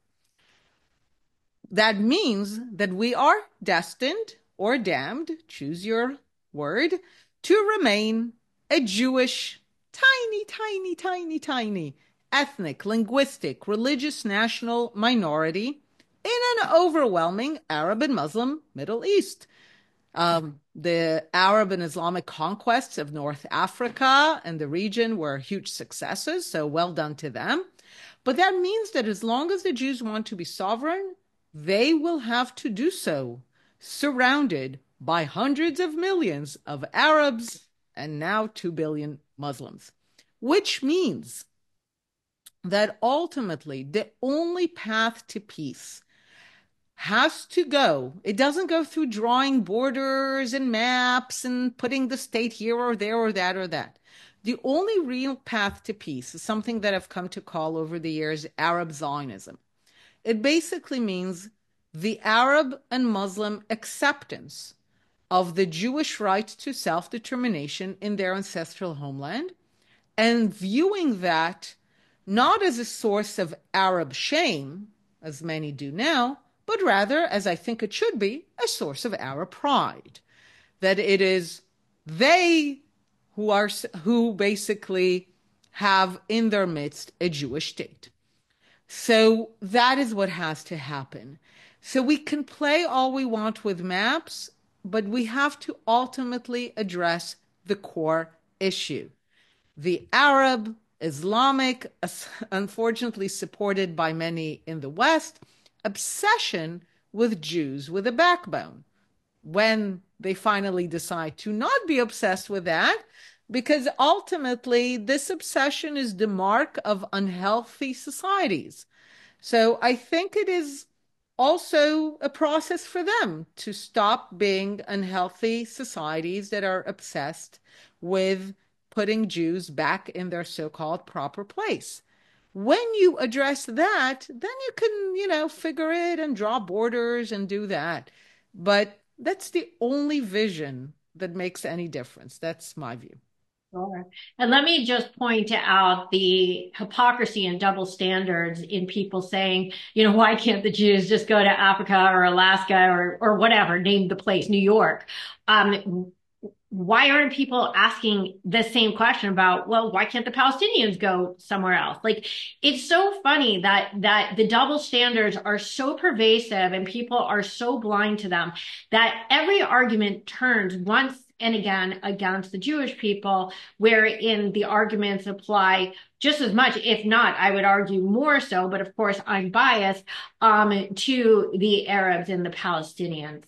That means that we are destined or damned, choose your word, to remain a Jewish, tiny, tiny, tiny, tiny ethnic, linguistic, religious national minority in an overwhelming Arab and Muslim Middle East. Um, the Arab and Islamic conquests of North Africa and the region were huge successes, so well done to them. But that means that as long as the Jews want to be sovereign, they will have to do so, surrounded by hundreds of millions of Arabs and now two billion Muslims, which means that ultimately the only path to peace has to go. It doesn't go through drawing borders and maps and putting the state here or there or that or that. The only real path to peace is something that I've come to call over the years Arab Zionism. It basically means the Arab and Muslim acceptance of the Jewish right to self-determination in their ancestral homeland and viewing that not as a source of Arab shame, as many do now, but rather, as I think it should be, a source of Arab pride. That it is they who are who basically have in their midst a Jewish state. So that is what has to happen. So we can play all we want with maps, but we have to ultimately address the core issue. The Arab, Islamic, unfortunately supported by many in the West, obsession with Jews with a backbone. When they finally decide to not be obsessed with that, because ultimately this obsession is the mark of unhealthy societies. So I think it is also a process for them to stop being unhealthy societies that are obsessed with putting Jews back in their so-called proper place. When you address that, then you can, you know, figure it and draw borders and do that. But that's the only vision that makes any difference. That's my view. Sure. And let me just point out the hypocrisy and double standards in people saying, you know, why can't the Jews just go to Africa or Alaska or or whatever, name the place, New York? Um, why aren't people asking the same question about, well, why can't the Palestinians go somewhere else? Like, it's so funny that that the double standards are so pervasive and people are so blind to them that every argument turns once and again against the Jewish people, wherein the arguments apply just as much, if not, I would argue more so, but of course I'm biased, um, to the Arabs and the Palestinians.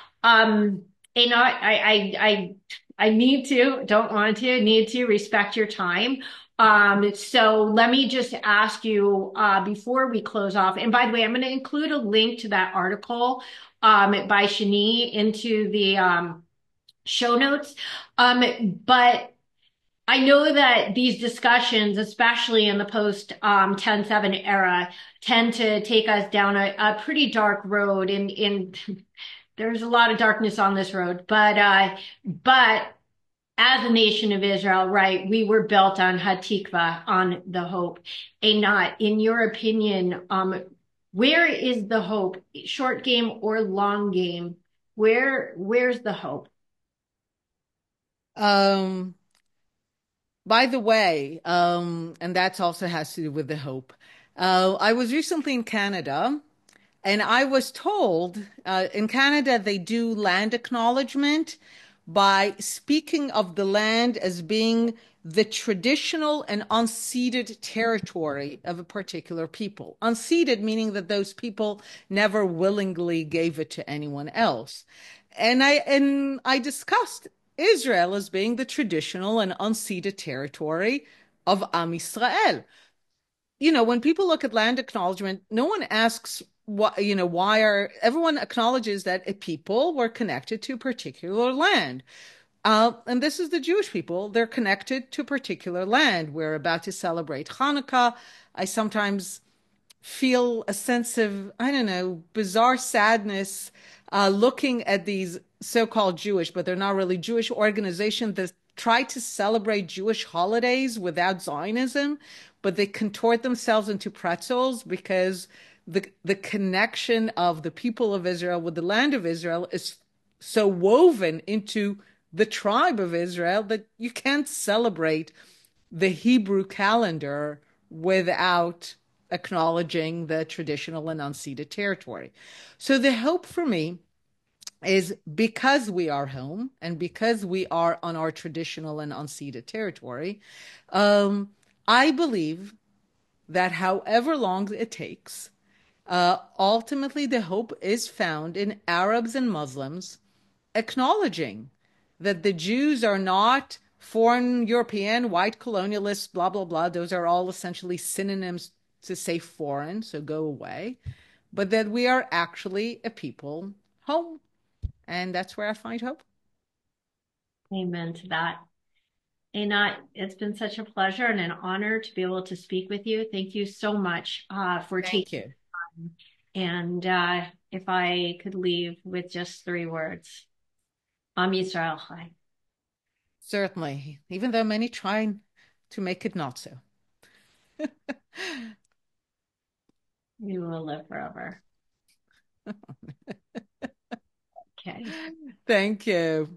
Um, you know, I, I, I, I need to, don't want to, need to respect your time. Um, so let me just ask you, uh, before we close off, and by the way, I'm going to include a link to that article, um, by Shani into the, um, show notes. Um, but I know that these discussions, especially in the post um, ten seven era, tend to take us down a, a pretty dark road. In in there's a lot of darkness on this road, but uh, but as a nation of Israel, right, we were built on Hatikva, on the hope. A not, in your opinion, um, where is the hope? Short game or long game? Where where's the hope? Um, by the way, um, and that also has to do with the hope. Uh, I was recently in Canada, and I was told uh, in Canada they do land acknowledgement by speaking of the land as being the traditional and unceded territory of a particular people. Unceded meaning that those people never willingly gave it to anyone else. And I and I discussed Israel as being the traditional and unceded territory of Am Yisrael. You know, when people look at land acknowledgement, no one asks why, you know, why are everyone acknowledges that a people were connected to a particular land. Uh, and this is the Jewish people. They're connected to a particular land. We're about to celebrate Hanukkah. I sometimes feel a sense of, I don't know, bizarre sadness uh, looking at these so-called Jewish, but they're not really Jewish organizations that try to celebrate Jewish holidays without Zionism, but they contort themselves into pretzels because the the connection of the people of Israel with the land of Israel is so woven into the tribe of Israel that you can't celebrate the Hebrew calendar without acknowledging the traditional and unceded territory. So the hope for me is because we are home and because we are on our traditional and unceded territory, um, I believe that however long it takes, uh, ultimately the hope is found in Arabs and Muslims acknowledging that the Jews are not foreign European, white colonialists, blah, blah, blah. Those are all essentially synonyms to say foreign, so go away. But that we are actually a people home. And that's where I find hope. Amen to that. Einat, it's been such a pleasure and an honor to be able to speak with you. Thank you so much uh, for taking Thank you. time. And uh, if I could leave with just three words, Am Yisrael Chai. Certainly, even though many try to make it not so. You will live forever. Okay. Thank you.